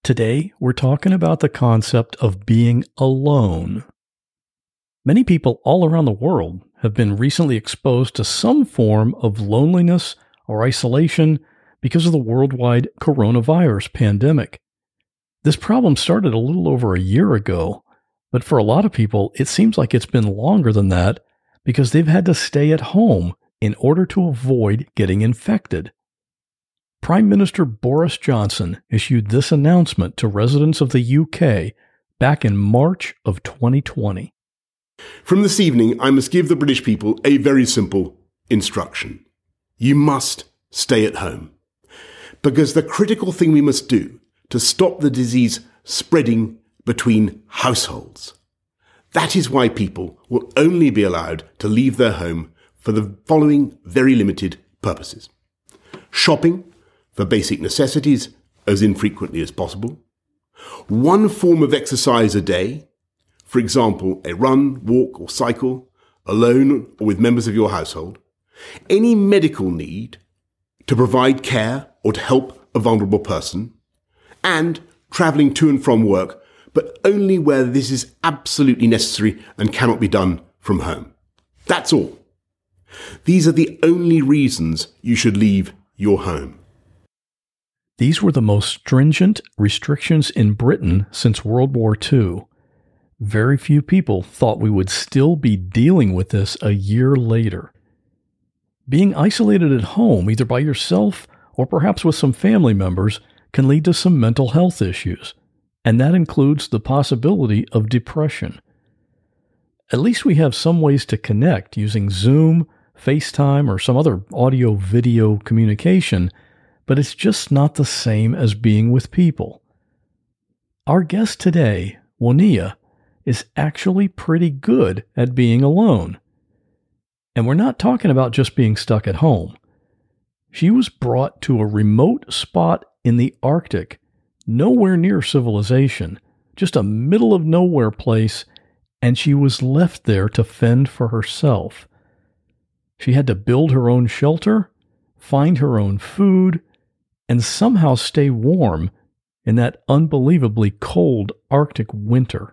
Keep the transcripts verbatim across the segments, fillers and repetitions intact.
Today, we're talking about the concept of being alone. Many people all around the world have been recently exposed to some form of loneliness or isolation because of the worldwide coronavirus pandemic. This problem started a little over a year ago, but for a lot of people, it seems like it's been longer than that because they've had to stay at home in order to avoid getting infected. Prime Minister Boris Johnson issued this announcement to residents of the U K back in March of twenty twenty. From this evening, I must give the British people a very simple instruction. You must stay at home. Because the critical thing we must do to stop the disease spreading between households. That is why people will only be allowed to leave their home for the following very limited purposes. Shopping for basic necessities as infrequently as possible. One form of exercise a day, for example, a run, walk or cycle, alone or with members of your household. Any medical need to provide care or to help a vulnerable person. And travelling to and from work, but only where this is absolutely necessary and cannot be done from home. That's all. These are the only reasons you should leave your home. These were the most stringent restrictions in Britain since World War Two. Very few people thought we would still be dealing with this a year later. Being isolated at home, either by yourself or perhaps with some family members, can lead to some mental health issues, and that includes the possibility of depression. At least we have some ways to connect using Zoom, FaceTime, or some other audio-video communication, but it's just not the same as being with people. Our guest today, Woniya, is actually pretty good at being alone. And we're not talking about just being stuck at home. She was brought to a remote spot in the Arctic, nowhere near civilization, just a middle-of-nowhere place, and she was left there to fend for herself. She had to build her own shelter, find her own food, and somehow stay warm in that unbelievably cold Arctic winter.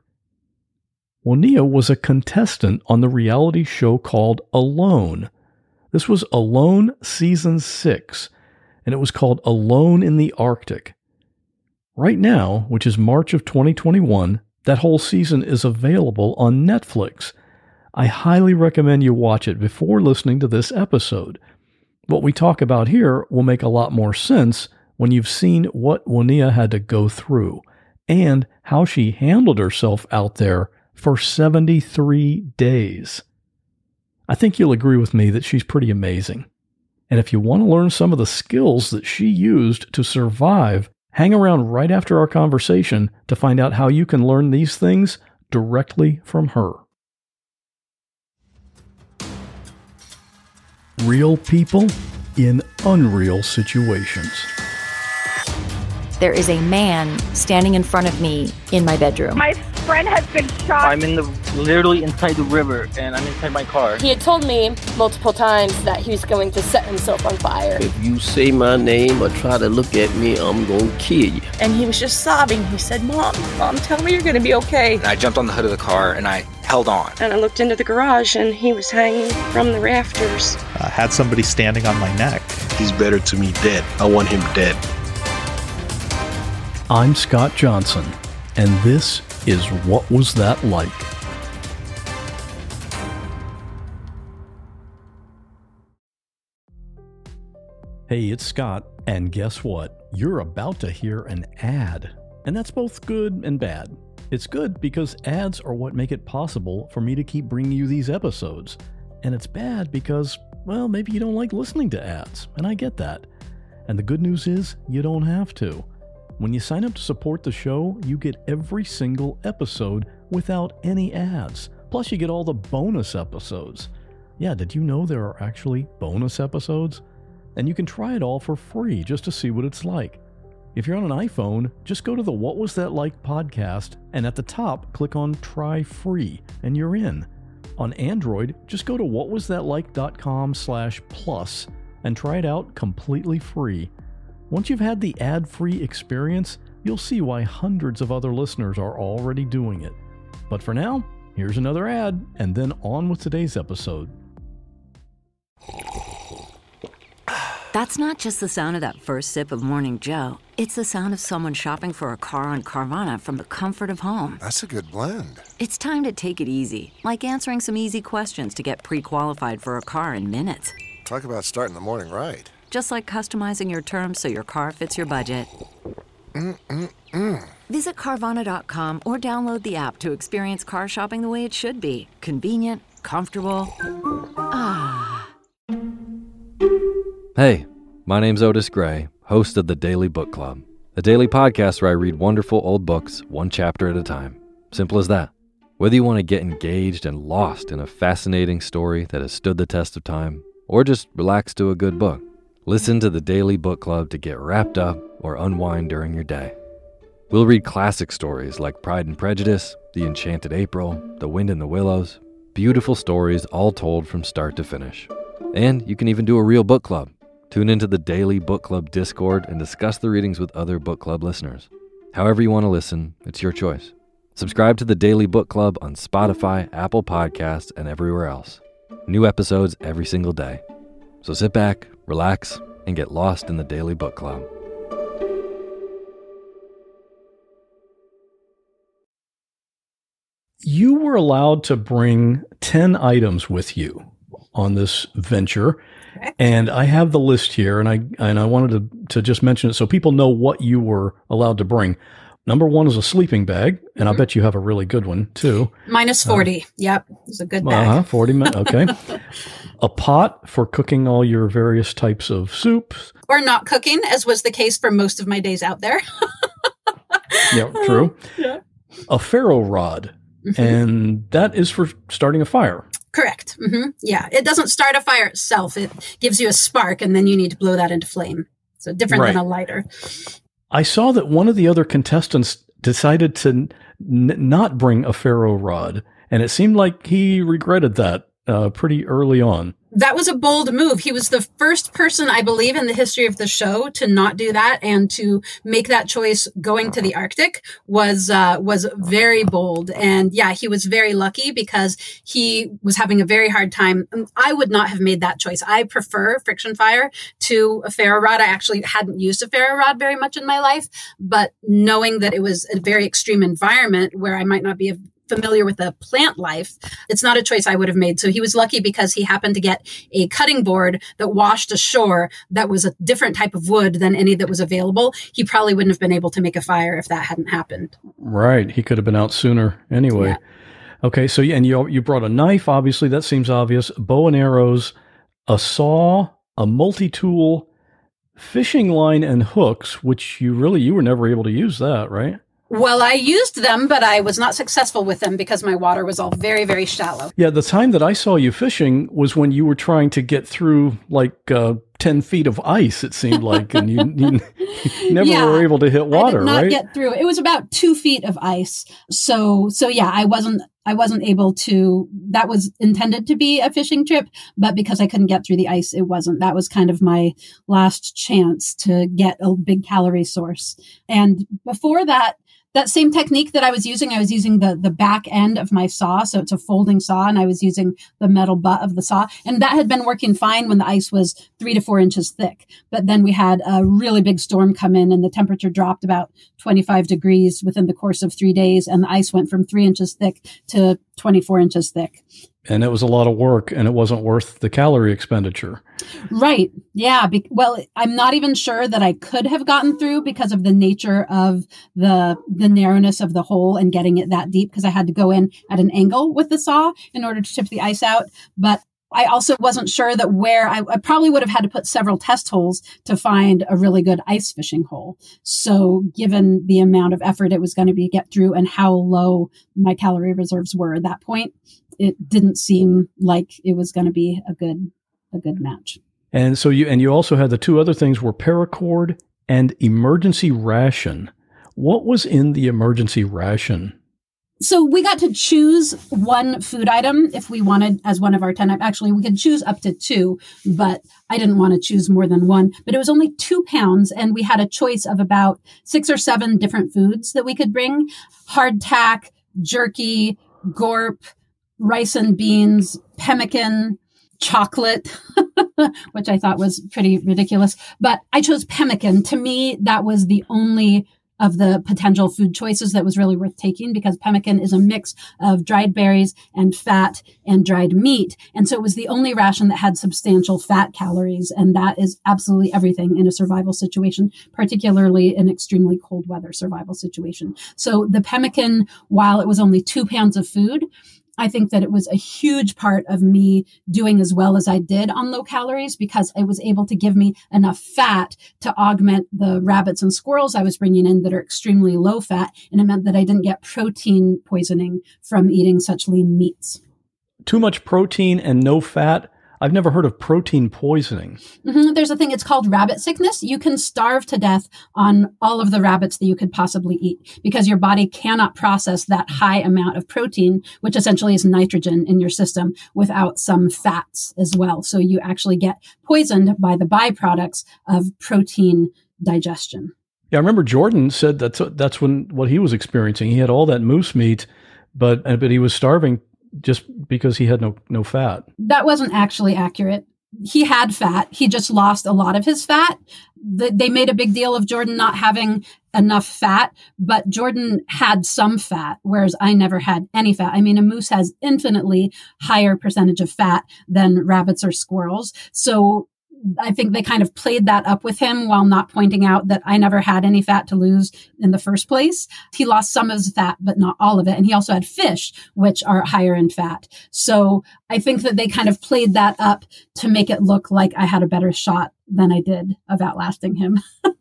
Woniya was a contestant on the reality show called Alone. This was Alone Season six, and it was called Alone in the Arctic. Right now, which is March of twenty twenty-one, that whole season is available on Netflix. I highly recommend you watch it before listening to this episode. What we talk about here will make a lot more sense when you've seen what Woniya had to go through and how she handled herself out there for seventy-three days. I think you'll agree with me that she's pretty amazing. And if you want to learn some of the skills that she used to survive, hang around right after our conversation to find out how you can learn these things directly from her. Real people in unreal situations. There is a man standing in front of me in my bedroom. My friend has been shot. I'm in the literally inside the river, and I'm inside my car. He had told me multiple times that he was going to set himself on fire. If you say my name or try to look at me, I'm going to kill you. And he was just sobbing. He said, Mom, Mom, tell me you're going to be okay. And I jumped on the hood of the car, and I held on. And I looked into the garage, and he was hanging from the rafters. I had somebody standing on my neck. He's better to me dead. I want him dead. I'm Scott Johnson, and this is What Was That Like? Hey, it's Scott, and guess what? You're about to hear an ad, and that's both good and bad. It's good because ads are what make it possible for me to keep bringing you these episodes, and it's bad because, well, maybe you don't like listening to ads, and I get that. And the good news is, you don't have to. When you sign up to support the show, you get every single episode without any ads. Plus, you get all the bonus episodes. Yeah, did you know there are actually bonus episodes? And you can try it all for free just to see what it's like. If you're on an iPhone, just go to the What Was That Like podcast, and at the top, click on Try Free, and you're in. On Android, just go to whatwasthatlike.com slash plus and try it out completely free. Once you've had the ad-free experience, you'll see why hundreds of other listeners are already doing it. But for now, here's another ad, and then on with today's episode. That's not just the sound of that first sip of Morning Joe. It's the sound of someone shopping for a car on Carvana from the comfort of home. That's a good blend. It's time to take it easy, like answering some easy questions to get pre-qualified for a car in minutes. Talk about starting the morning right. Just like customizing your terms so your car fits your budget. Mm-mm-mm. Visit Carvana dot com or download the app to experience car shopping the way it should be. Convenient, comfortable. Ah. Hey, my name's Otis Gray, host of the Daily Book Club, a daily podcast where I read wonderful old books one chapter at a time. Simple as that. Whether you want to get engaged and lost in a fascinating story that has stood the test of time, or just relax to a good book, listen to the Daily Book Club to get wrapped up or unwind during your day. We'll read classic stories like Pride and Prejudice, The Enchanted April, The Wind in the Willows, beautiful stories all told from start to finish. And you can even do a real book club. Tune into the Daily Book Club Discord and discuss the readings with other book club listeners. However you want to listen, it's your choice. Subscribe to the Daily Book Club on Spotify, Apple Podcasts, and everywhere else. New episodes every single day. So sit back, relax, and get lost in the Daily Book Club. You were allowed to bring ten items with you on this venture. And I have the list here, and I and I wanted to, to just mention it so people know what you were allowed to bring. Number one is a sleeping bag, and mm-hmm. I bet you have a really good one, too. Minus forty. Uh, yep, it's a good bag. Uh-huh, forty minutes, okay. A pot for cooking all your various types of soups. Or not cooking, as was the case for most of my days out there. Yeah, true. Yeah. A ferro rod, mm-hmm. and that is for starting a fire. Correct. Mm-hmm. Yeah. It doesn't start a fire itself. It gives you a spark, and then you need to blow that into flame. So different right. than a lighter. I saw that one of the other contestants decided to n- not bring a ferro rod, and it seemed like he regretted that uh, pretty early on. That was a bold move. He was the first person, I believe, in the history of the show to not do that, and to make that choice going to the Arctic was uh, was very bold. And yeah, he was very lucky because he was having a very hard time. I would not have made that choice. I prefer friction fire to a ferro rod. I actually hadn't used a ferro rod very much in my life, but knowing that it was a very extreme environment where I might not be a familiar with the plant life, it's not a choice I would have made. So he was lucky because he happened to get a cutting board that washed ashore that was a different type of wood than any that was available. He probably wouldn't have been able to make a fire if that hadn't happened. Right. He could have been out sooner anyway. Yeah. Okay. So, and you, you brought a knife, obviously, that seems obvious, bow and arrows, a saw, a multi-tool, fishing line and hooks, which you really, you were never able to use that, right? Well, I used them, but I was not successful with them because my water was all very, very shallow. Yeah, the time that I saw you fishing was when you were trying to get through like uh, ten feet of ice, it seemed like, and you, you, you never yeah, were able to hit water, I did not right? get through. It was about two feet of ice. So, so yeah, I wasn't, I wasn't able to, that was intended to be a fishing trip, but because I couldn't get through the ice, it wasn't. That was kind of my last chance to get a big calorie source. And before that, that same technique that I was using, I was using the, the back end of my saw. So it's a folding saw, and I was using the metal butt of the saw. And that had been working fine when the ice was three to four inches thick. But then we had a really big storm come in, and the temperature dropped about twenty-five degrees within the course of three days. And the ice went from three inches thick to twenty-four inches thick. And it was a lot of work, and it wasn't worth the calorie expenditure. Right. Yeah. Be- well, I'm not even sure that I could have gotten through because of the nature of the the narrowness of the hole and getting it that deep, because I had to go in at an angle with the saw in order to tip the ice out. But I also wasn't sure that where I, I probably would have had to put several test holes to find a really good ice fishing hole. So given the amount of effort it was going to be get through and how low my calorie reserves were at that point, it didn't seem like it was going to be a good, a good match. And so you, and you also had the two other things were paracord and emergency ration. What was in the emergency ration? So we got to choose one food item if we wanted as one of our ten. Actually, we could choose up to two, but I didn't want to choose more than one. But it was only two pounds, and we had a choice of about six or seven different foods that we could bring. Hardtack, jerky, gorp, rice and beans, pemmican, chocolate, which I thought was pretty ridiculous. But I chose pemmican. To me, that was the only of the potential food choices that was really worth taking, because pemmican is a mix of dried berries and fat and dried meat. And so it was the only ration that had substantial fat calories. And that is absolutely everything in a survival situation, particularly in extremely cold weather survival situation. So the pemmican, while it was only two pounds of food, I think that it was a huge part of me doing as well as I did on low calories, because it was able to give me enough fat to augment the rabbits and squirrels I was bringing in that are extremely low fat. And it meant that I didn't get protein poisoning from eating such lean meats. Too much protein and no fat. I've never heard of protein poisoning. Mm-hmm. There's a thing, it's called rabbit sickness. You can starve to death on all of the rabbits that you could possibly eat, because your body cannot process that high amount of protein, which essentially is nitrogen in your system, without some fats as well. So you actually get poisoned by the byproducts of protein digestion. Yeah, I remember Jordan said that's that's when what he was experiencing. He had all that moose meat, but but he was starving just because he had no no fat. That wasn't actually accurate. He had fat. He just lost a lot of his fat. The, they made a big deal of Jordan not having enough fat, but Jordan had some fat, whereas I never had any fat. I mean, a moose has infinitely higher percentage of fat than rabbits or squirrels. So I think they kind of played that up with him while not pointing out that I never had any fat to lose in the first place. He lost some of his fat, but not all of it. And he also had fish, which are higher in fat. So I think that they kind of played that up to make it look like I had a better shot than I did of outlasting him.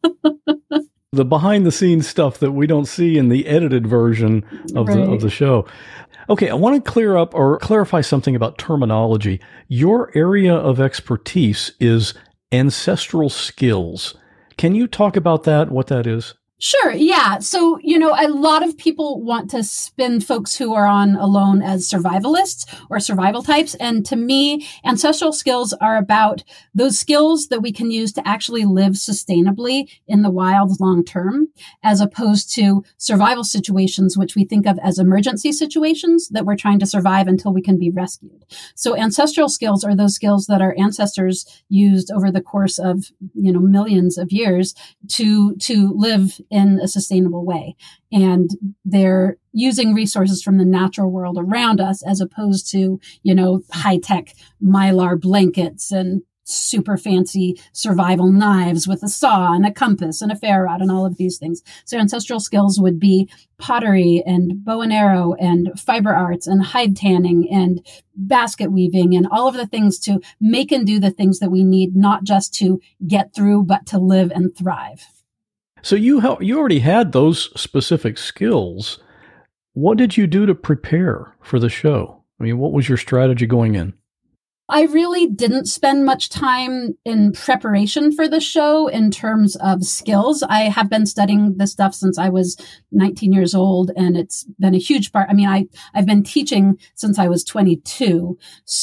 The behind the scenes stuff that we don't see in the edited version of right. the of the show. Okay, I want to clear up or clarify something about terminology. Your area of expertise is ancestral skills. Can you talk about that, what that is? Sure. Yeah. So, you know, a lot of people want to spin folks who are on Alone as survivalists or survival types. And to me, ancestral skills are about those skills that we can use to actually live sustainably in the wild long term, as opposed to survival situations, which we think of as emergency situations that we're trying to survive until we can be rescued. So ancestral skills are those skills that our ancestors used over the course of, you know, millions of years to, to live in a sustainable way. And they're using resources from the natural world around us, as opposed to, you know, high-tech Mylar blankets and super fancy survival knives with a saw and a compass and a ferro rod and all of these things. So ancestral skills would be pottery and bow and arrow and fiber arts and hide tanning and basket weaving and all of the things to make and do the things that we need, not just to get through, but to live and thrive. So you ha- you already had those specific skills. What did you do to prepare for the show? I mean, what was your strategy going in? I really didn't spend much time in preparation for the show in terms of skills. I have been studying this stuff since I was nineteen years old, and it's been a huge part. I mean, I, I've been teaching since I was twenty-two.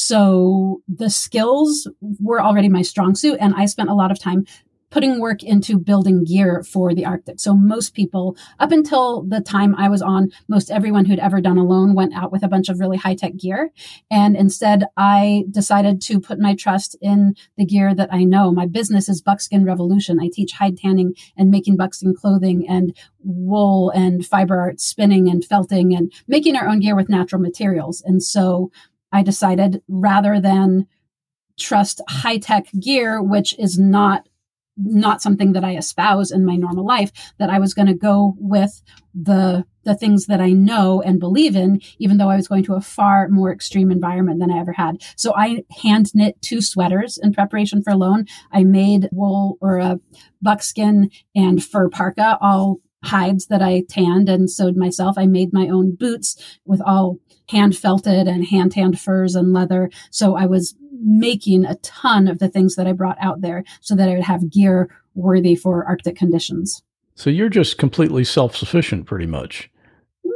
So the skills were already my strong suit, and I spent a lot of time putting work into building gear for the Arctic. So most people, up until the time I was on, most everyone who'd ever done Alone went out with a bunch of really high-tech gear. And instead, I decided to put my trust in the gear that I know. My business is Buckskin Revolution. I teach hide tanning and making buckskin clothing and wool and fiber art spinning and felting and making our own gear with natural materials. And so I decided, rather than trust high-tech gear, which is not not something that I espouse in my normal life, that I was going to go with the the things that I know and believe in, even though I was going to a far more extreme environment than I ever had. So I hand knit two sweaters in preparation for Alone. I made wool or a buckskin and fur parka, all hides that I tanned and sewed myself. I made my own boots with all hand felted and hand tanned furs and leather. So I was making a ton of the things that I brought out there so that I would have gear worthy for Arctic conditions. So you're just completely self-sufficient pretty much.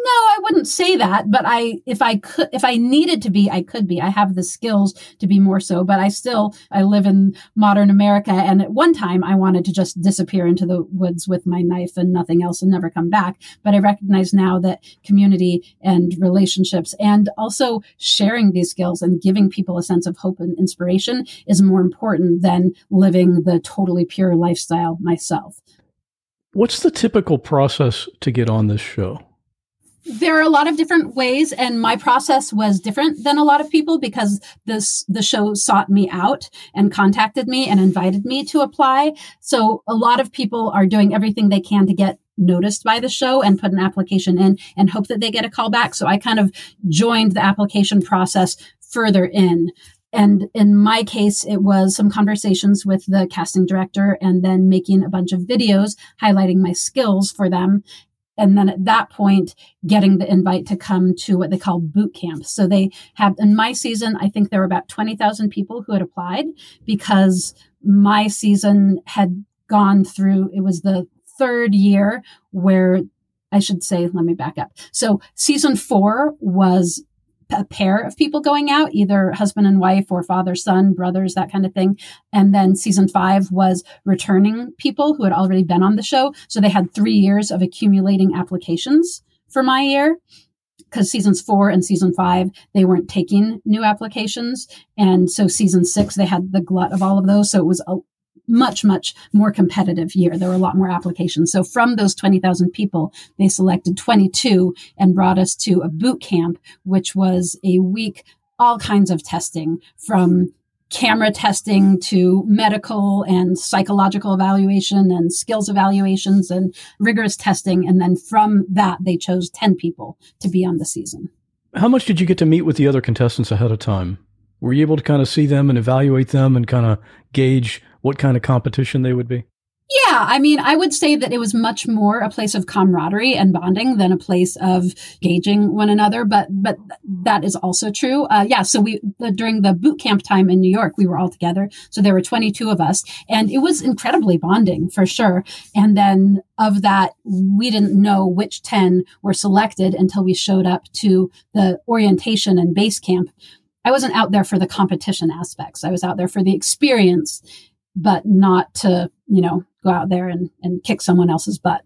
No, I wouldn't say that, but I, if I could, if I needed to be, I could be. I have the skills to be more so, but I still, I live in modern America. And at one time I wanted to just disappear into the woods with my knife and nothing else and never come back. But I recognize now that community and relationships and also sharing these skills and giving people a sense of hope and inspiration is more important than living the totally pure lifestyle myself. What's the typical process to get on this show? There are a lot of different ways, and my process was different than a lot of people because this the show sought me out and contacted me and invited me to apply. So a lot of people are doing everything they can to get noticed by the show and put an application in and hope that they get a call back. So I kind of joined the application process further in. And in my case, it was some conversations with the casting director and then making a bunch of videos highlighting my skills for them. And then at that point, getting the invite to come to what they call boot camp. So they had, in my season, I think there were about twenty thousand people who had applied because my season had gone through, it was the third year where I should say, let me back up. So season four was a pair of people going out, either husband and wife or father, son, brothers, that kind of thing. And then season five was returning people who had already been on the show. So they had three years of accumulating applications for my year. Because seasons four and season five, they weren't taking new applications. And so season six, they had the glut of all of those. So it was a much, much more competitive year. There were a lot more applications. So from those twenty thousand people, they selected twenty-two and brought us to a boot camp, which was a week, all kinds of testing from camera testing to medical and psychological evaluation and skills evaluations and rigorous testing. And then from that, they chose ten people to be on the season. How much did you get to meet with the other contestants ahead of time? Were you able to kind of see them and evaluate them and kind of gauge what kind of competition they would be? Yeah, I mean, I would say that it was much more a place of camaraderie and bonding than a place of gauging one another. But but that is also true. Uh, yeah, so we the, during the boot camp time in New York, we were all together. So there were twenty-two of us, and it was incredibly bonding for sure. And then of that, we didn't know which ten were selected until we showed up to the orientation and base camp. I wasn't out there for the competition aspects. I was out there for the experience, but not to, you know, go out there and, and kick someone else's butt.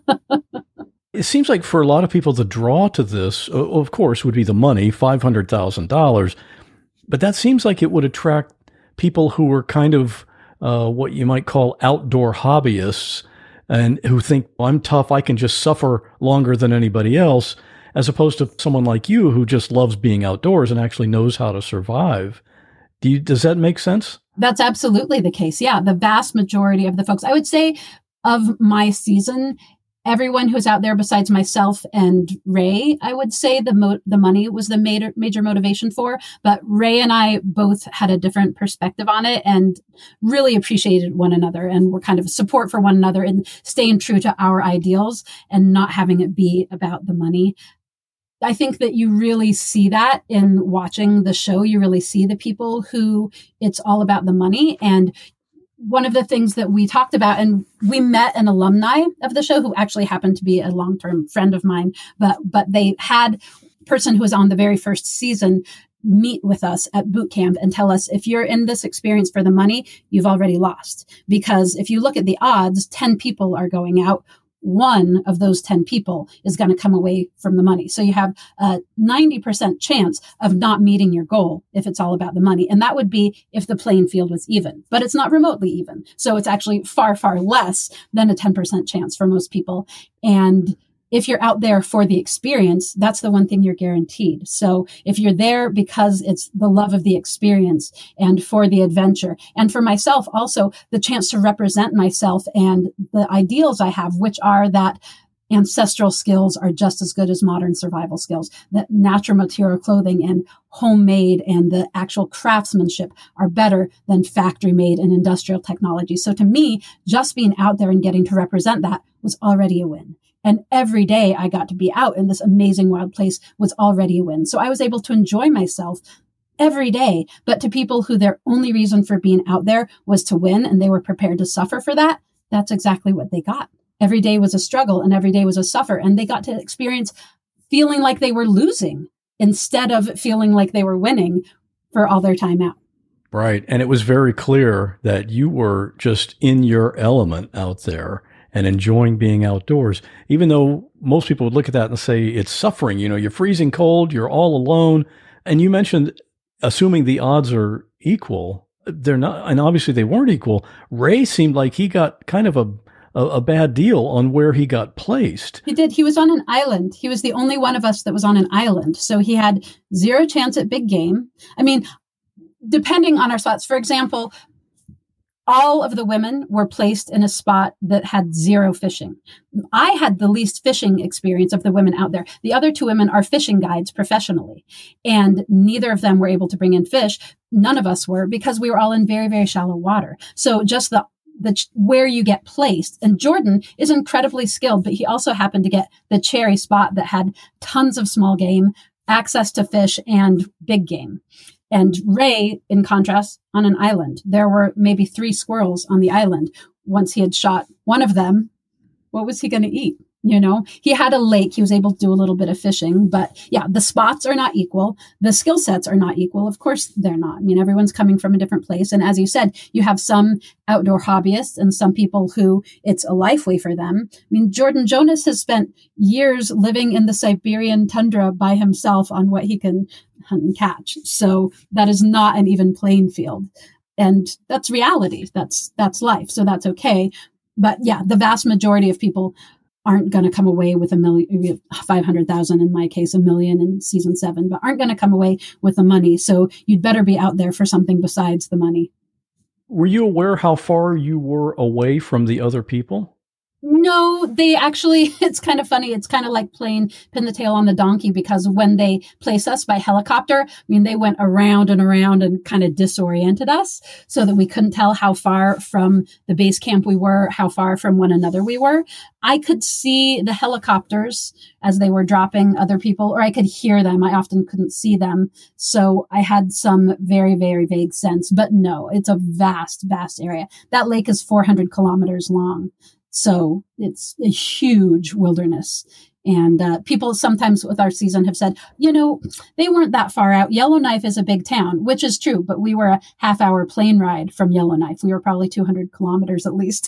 It seems like for a lot of people, the draw to this, of course, would be the money, five hundred thousand dollars. But that seems like it would attract people who are kind of uh, what you might call outdoor hobbyists and who think, well, I'm tough, I can just suffer longer than anybody else, as opposed to someone like you who just loves being outdoors and actually knows how to survive. Do you, does that make sense? That's absolutely the case. Yeah. The vast majority of the folks, I would say of my season, everyone who's out there besides myself and Ray, I would say the mo- the money was the major, major motivation for, but Ray and I both had a different perspective on it and really appreciated one another and were kind of support for one another and staying true to our ideals and not having it be about the money. I think that you really see that in watching the show. You really see the people who it's all about the money. And one of the things that we talked about, and we met an alumni of the show who actually happened to be a long-term friend of mine, but, but they had a person who was on the very first season meet with us at boot camp and tell us, if you're in this experience for the money, you've already lost. Because if you look at the odds, ten people are going out. One of those ten people is going to come away from the money. So you have a ninety percent chance of not meeting your goal if it's all about the money. And that would be if the playing field was even, but it's not remotely even. So it's actually far, far less than a ten percent chance for most people. And if you're out there for the experience, that's the one thing you're guaranteed. So if you're there because it's the love of the experience and for the adventure, and for myself also the chance to represent myself and the ideals I have, which are that ancestral skills are just as good as modern survival skills, that natural material clothing and homemade and the actual craftsmanship are better than factory made and industrial technology. So to me, just being out there and getting to represent that was already a win. And every day I got to be out in this amazing wild place was already a win. So I was able to enjoy myself every day. But to people who their only reason for being out there was to win and they were prepared to suffer for that, that's exactly what they got. Every day was a struggle and every day was a suffer. And they got to experience feeling like they were losing instead of feeling like they were winning for all their time out. Right. And it was very clear that you were just in your element out there and enjoying being outdoors, even though most people would look at that and say it's suffering. You know, you're freezing cold, you're all alone. And you mentioned, assuming the odds are equal, they're not, and obviously they weren't equal. Ray seemed like he got kind of a, a, a bad deal on where he got placed. He did. He was on an island. He was the only one of us that was on an island. So he had zero chance at big game. I mean, depending on our spots, for example, all of the women were placed in a spot that had zero fishing. I had the least fishing experience of the women out there. The other two women are fishing guides professionally, and neither of them were able to bring in fish. None of us were, because we were all in very, very shallow water. So just the the where you get placed. And Jordan is incredibly skilled, but he also happened to get the cherry spot that had tons of small game, access to fish, and big game. And Ray, in contrast, on an island, there were maybe three squirrels on the island. Once he had shot one of them, what was he going to eat? You know, he had a lake. He was able to do a little bit of fishing. But yeah, the spots are not equal. The skill sets are not equal. Of course, they're not. I mean, everyone's coming from a different place. And as you said, you have some outdoor hobbyists and some people who it's a life way for them. I mean, Jordan Jonas has spent years living in the Siberian tundra by himself on what he can hunt and catch. So that is not an even playing field. And that's reality. That's, that's life. So that's okay. But yeah, the vast majority of people aren't going to come away with a million, five hundred thousand in my case, a million in season seven, but aren't going to come away with the money. So you'd better be out there for something besides the money. Were you aware how far you were away from the other people? No, they actually, it's kind of funny. It's kind of like playing pin the tail on the donkey, because when they place us by helicopter, I mean, they went around and around and kind of disoriented us so that we couldn't tell how far from the base camp we were, how far from one another we were. I could see the helicopters as they were dropping other people, or I could hear them. I often couldn't see them. So I had some very, very vague sense, but no, it's a vast, vast area. That lake is four hundred kilometers long. So it's a huge wilderness. And uh, people sometimes with our season have said, you know, they weren't that far out. Yellowknife is a big town, which is true, but we were a half hour plane ride from Yellowknife. We were probably two hundred kilometers at least.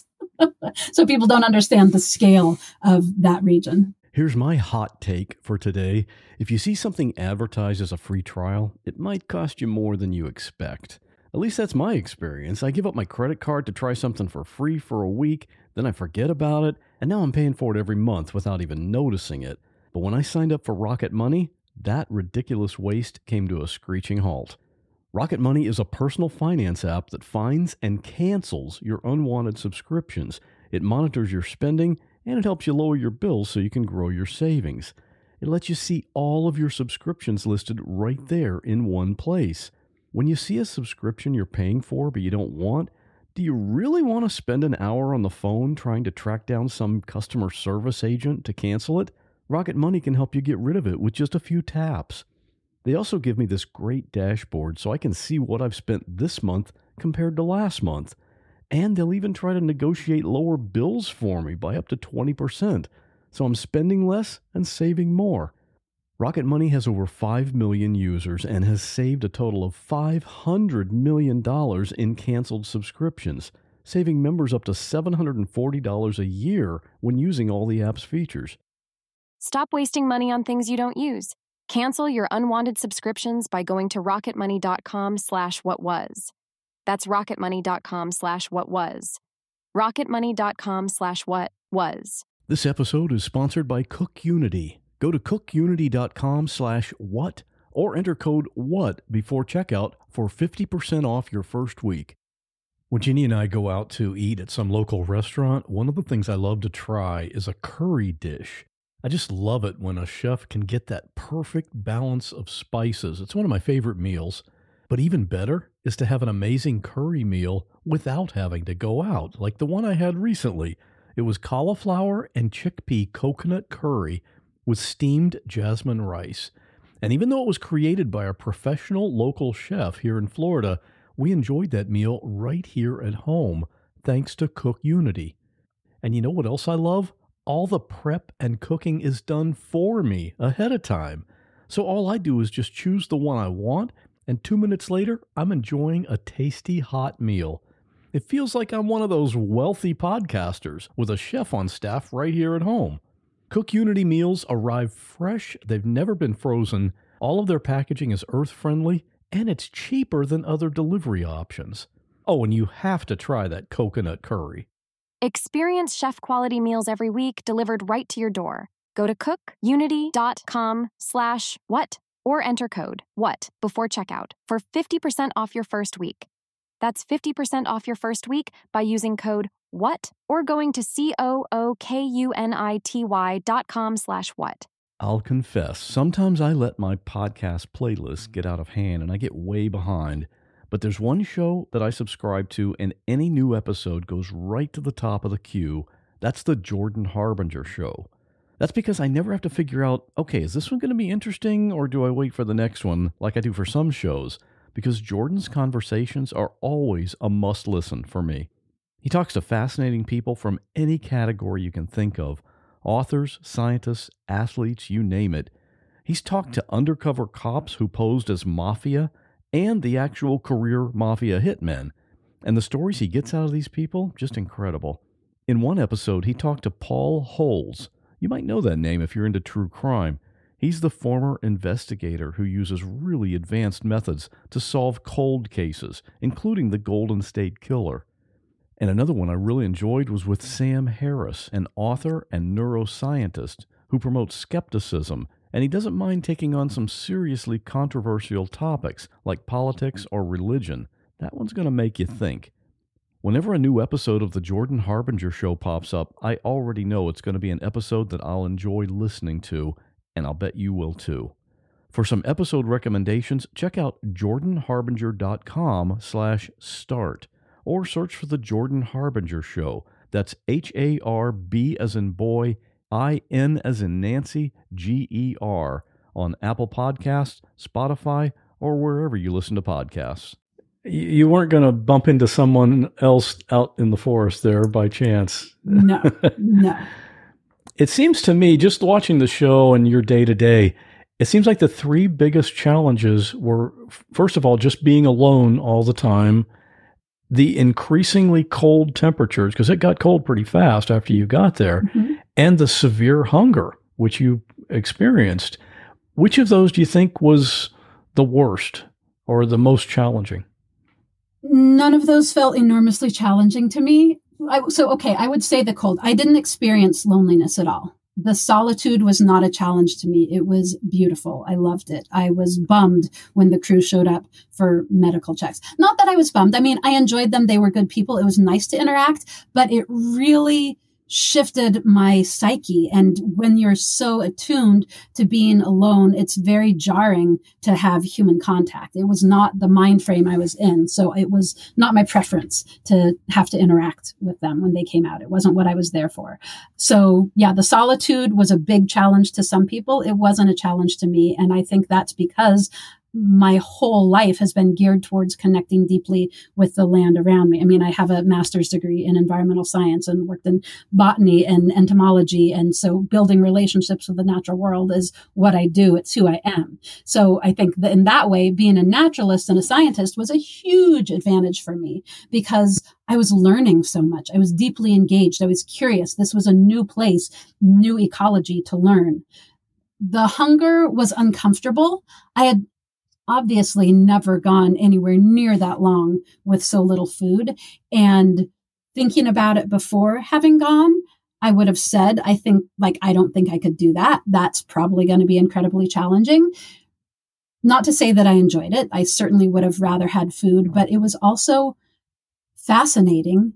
So people don't understand the scale of that region. Here's my hot take for today. If you see something advertised as a free trial, it might cost you more than you expect. At least that's my experience. I give up my credit card to try something for free for a week, then I forget about it, and now I'm paying for it every month without even noticing it. But when I signed up for Rocket Money, that ridiculous waste came to a screeching halt. Rocket Money is a personal finance app that finds and cancels your unwanted subscriptions. It monitors your spending, and it helps you lower your bills so you can grow your savings. It lets you see all of your subscriptions listed right there in one place. When you see a subscription you're paying for but you don't want, do you really want to spend an hour on the phone trying to track down some customer service agent to cancel it? Rocket Money can help you get rid of it with just a few taps. They also give me this great dashboard so I can see what I've spent this month compared to last month. And they'll even try to negotiate lower bills for me by up to twenty percent. So I'm spending less and saving more. Rocket Money has over five million users and has saved a total of five hundred million dollars in canceled subscriptions, saving members up to seven hundred forty dollars a year when using all the app's features. Stop wasting money on things you don't use. Cancel your unwanted subscriptions by going to rocketmoney.com slash what was. That's rocketmoney.com slash what was. rocketmoney.com slash what was. This episode is sponsored by CookUnity. Go to cookunity.com slash what or enter code WHAT before checkout for fifty percent off your first week. When Jeannie and I go out to eat at some local restaurant, one of the things I love to try is a curry dish. I just love it when a chef can get that perfect balance of spices. It's one of my favorite meals. But even better is to have an amazing curry meal without having to go out, like the one I had recently. It was cauliflower and chickpea coconut curry with steamed jasmine rice. And even though it was created by a professional local chef here in Florida, we enjoyed that meal right here at home, thanks to CookUnity. And you know what else I love? all the prep and cooking is done for me ahead of time. So all I do is just choose the one I want, and two minutes later, I'm enjoying a tasty hot meal. It feels like I'm one of those wealthy podcasters with a chef on staff right here at home. CookUnity meals arrive fresh, they've never been frozen, all of their packaging is earth-friendly, and it's cheaper than other delivery options. Oh, and you have to try that coconut curry. Experience chef-quality meals every week delivered right to your door. Go to cookunity.com slash what or enter code WHAT before checkout for fifty percent off your first week. That's fifty percent off your first week by using code WHAT or going to C-O-O-K-U-N-I-T-Y dot com slash what. I'll confess, sometimes I let my podcast playlist get out of hand and I get way behind. But there's one show that I subscribe to, and any new episode goes right to the top of the queue. That's the Jordan Harbinger Show. That's because I never have to figure out, okay, is this one going to be interesting, or do I wait for the next one like I do for some shows? Because Jordan's conversations are always a must-listen for me. He talks to fascinating people from any category you can think of. Authors, scientists, athletes, you name it. He's talked to undercover cops who posed as mafia, and the actual career mafia hitmen. And the stories he gets out of these people, just incredible. In one episode, he talked to Paul Holes. You might know that name if you're into true crime. He's the former investigator who uses really advanced methods to solve cold cases, including the Golden State Killer. And another one I really enjoyed was with Sam Harris, an author and neuroscientist who promotes skepticism, and he doesn't mind taking on some seriously controversial topics like politics or religion. That one's going to make you think. Whenever a new episode of the Jordan Harbinger Show pops up, I already know it's going to be an episode that I'll enjoy listening to, and I'll bet you will too. For some episode recommendations, check out jordanharbinger.com slash start, or search for the Jordan Harbinger Show. That's H A R B as in boy, I N as in Nancy, G E R, on Apple Podcasts, Spotify, or wherever you listen to podcasts. You weren't going to bump into someone else out in the forest there by chance. No, no. It seems to me, just watching the show and your day-to-day, it seems like the three biggest challenges were, first of all, just being alone all the time, the increasingly cold temperatures, because it got cold pretty fast after you got there, mm-hmm. and the severe hunger, which you experienced. Which of those do you think was the worst or the most challenging? None of those felt enormously challenging to me. I, so, okay, I would say the cold. I didn't experience loneliness at all. The solitude was not a challenge to me. It was beautiful. I loved it. I was bummed when the crew showed up for medical checks. Not that I was bummed. I mean, I enjoyed them. They were good people. It was nice to interact, but it really shifted my psyche. And when you're so attuned to being alone, it's very jarring to have human contact. It was not the mind frame I was in. So it was not my preference to have to interact with them when they came out. It wasn't what I was there for. So yeah, the solitude was a big challenge to some people. It wasn't a challenge to me. And I think that's because my whole life has been geared towards connecting deeply with the land around me. I mean, I have a master's degree in environmental science and worked in botany and entomology. And so building relationships with the natural world is what I do. It's who I am. So I think that in that way, being a naturalist and a scientist was a huge advantage for me because I was learning so much. I was deeply engaged. I was curious. This was a new place, new ecology to learn. The hunger was uncomfortable. I had obviously never gone anywhere near that long with so little food. And thinking about it before having gone, I would have said, I think, like, I don't think I could do that. That's probably going to be incredibly challenging. Not to say that I enjoyed it. I certainly would have rather had food, but it was also fascinating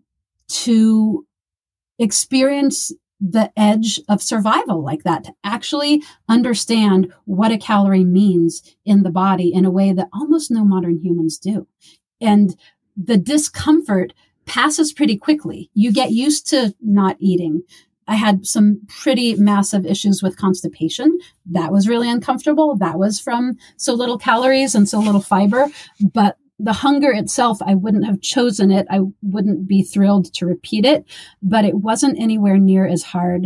to experience the edge of survival like that, to actually understand what a calorie means in the body in a way that almost no modern humans do. And the discomfort passes pretty quickly. You get used to not eating. I had some pretty massive issues with constipation. That was really uncomfortable. That was from so little calories and so little fiber. But the hunger itself, I wouldn't have chosen it. I wouldn't be thrilled to repeat it, but it wasn't anywhere near as hard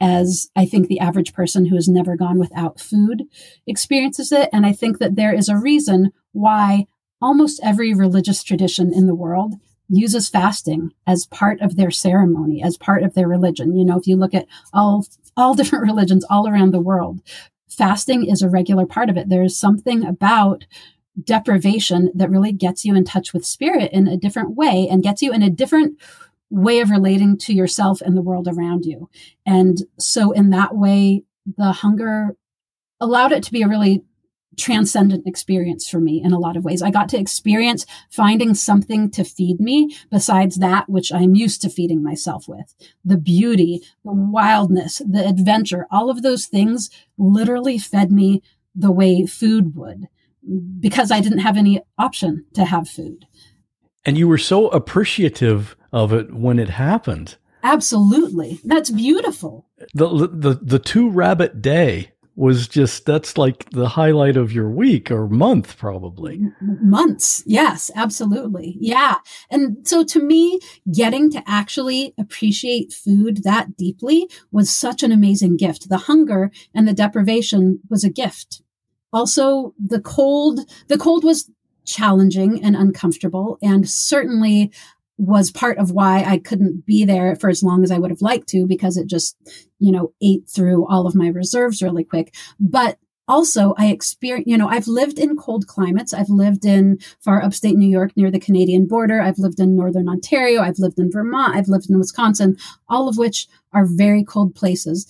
as I think the average person who has never gone without food experiences it. And I think that there is a reason why almost every religious tradition in the world uses fasting as part of their ceremony, as part of their religion. You know, if you look at all, all different religions all around the world, fasting is a regular part of it. There is something about deprivation that really gets you in touch with spirit in a different way and gets you in a different way of relating to yourself and the world around you. And so in that way, the hunger allowed it to be a really transcendent experience for me in a lot of ways. I got to experience finding something to feed me besides that which I'm used to feeding myself with. The beauty, the wildness, the adventure, all of those things literally fed me the way food would, because I didn't have any option to have food. And you were so appreciative of it when it happened. Absolutely. That's beautiful. The the the two rabbit day was just, that's like the highlight of your week or month, probably. Months. Yes, absolutely. Yeah. And so to me, getting to actually appreciate food that deeply was such an amazing gift. The hunger and the deprivation was a gift. Also, the cold, the cold was challenging and uncomfortable, and certainly was part of why I couldn't be there for as long as I would have liked to, because it just, you know, ate through all of my reserves really quick. But also I experienced, you know, I've lived in cold climates. I've lived in far upstate New York near the Canadian border. I've lived in Northern Ontario. I've lived in Vermont. I've lived in Wisconsin, all of which are very cold places.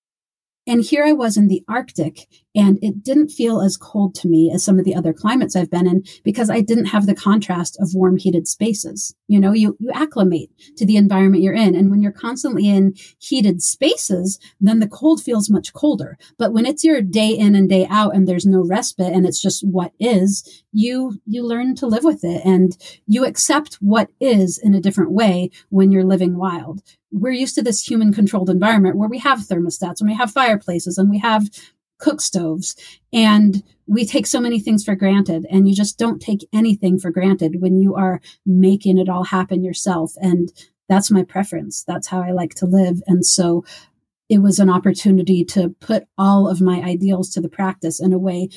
And here I was in the Arctic, and it didn't feel as cold to me as some of the other climates I've been in, because I didn't have the contrast of warm, heated spaces. You know, you, you acclimate to the environment you're in. And when you're constantly in heated spaces, then the cold feels much colder. But when it's your day in and day out and there's no respite and it's just what is, you, you learn to live with it, and you accept what is in a different way when you're living wild. We're used to this human controlled environment where we have thermostats and we have fireplaces and we have cook stoves, and we take so many things for granted, and you just don't take anything for granted when you are making it all happen yourself. And that's my preference. That's how I like to live. And so it was an opportunity to put all of my ideals to the practice in a way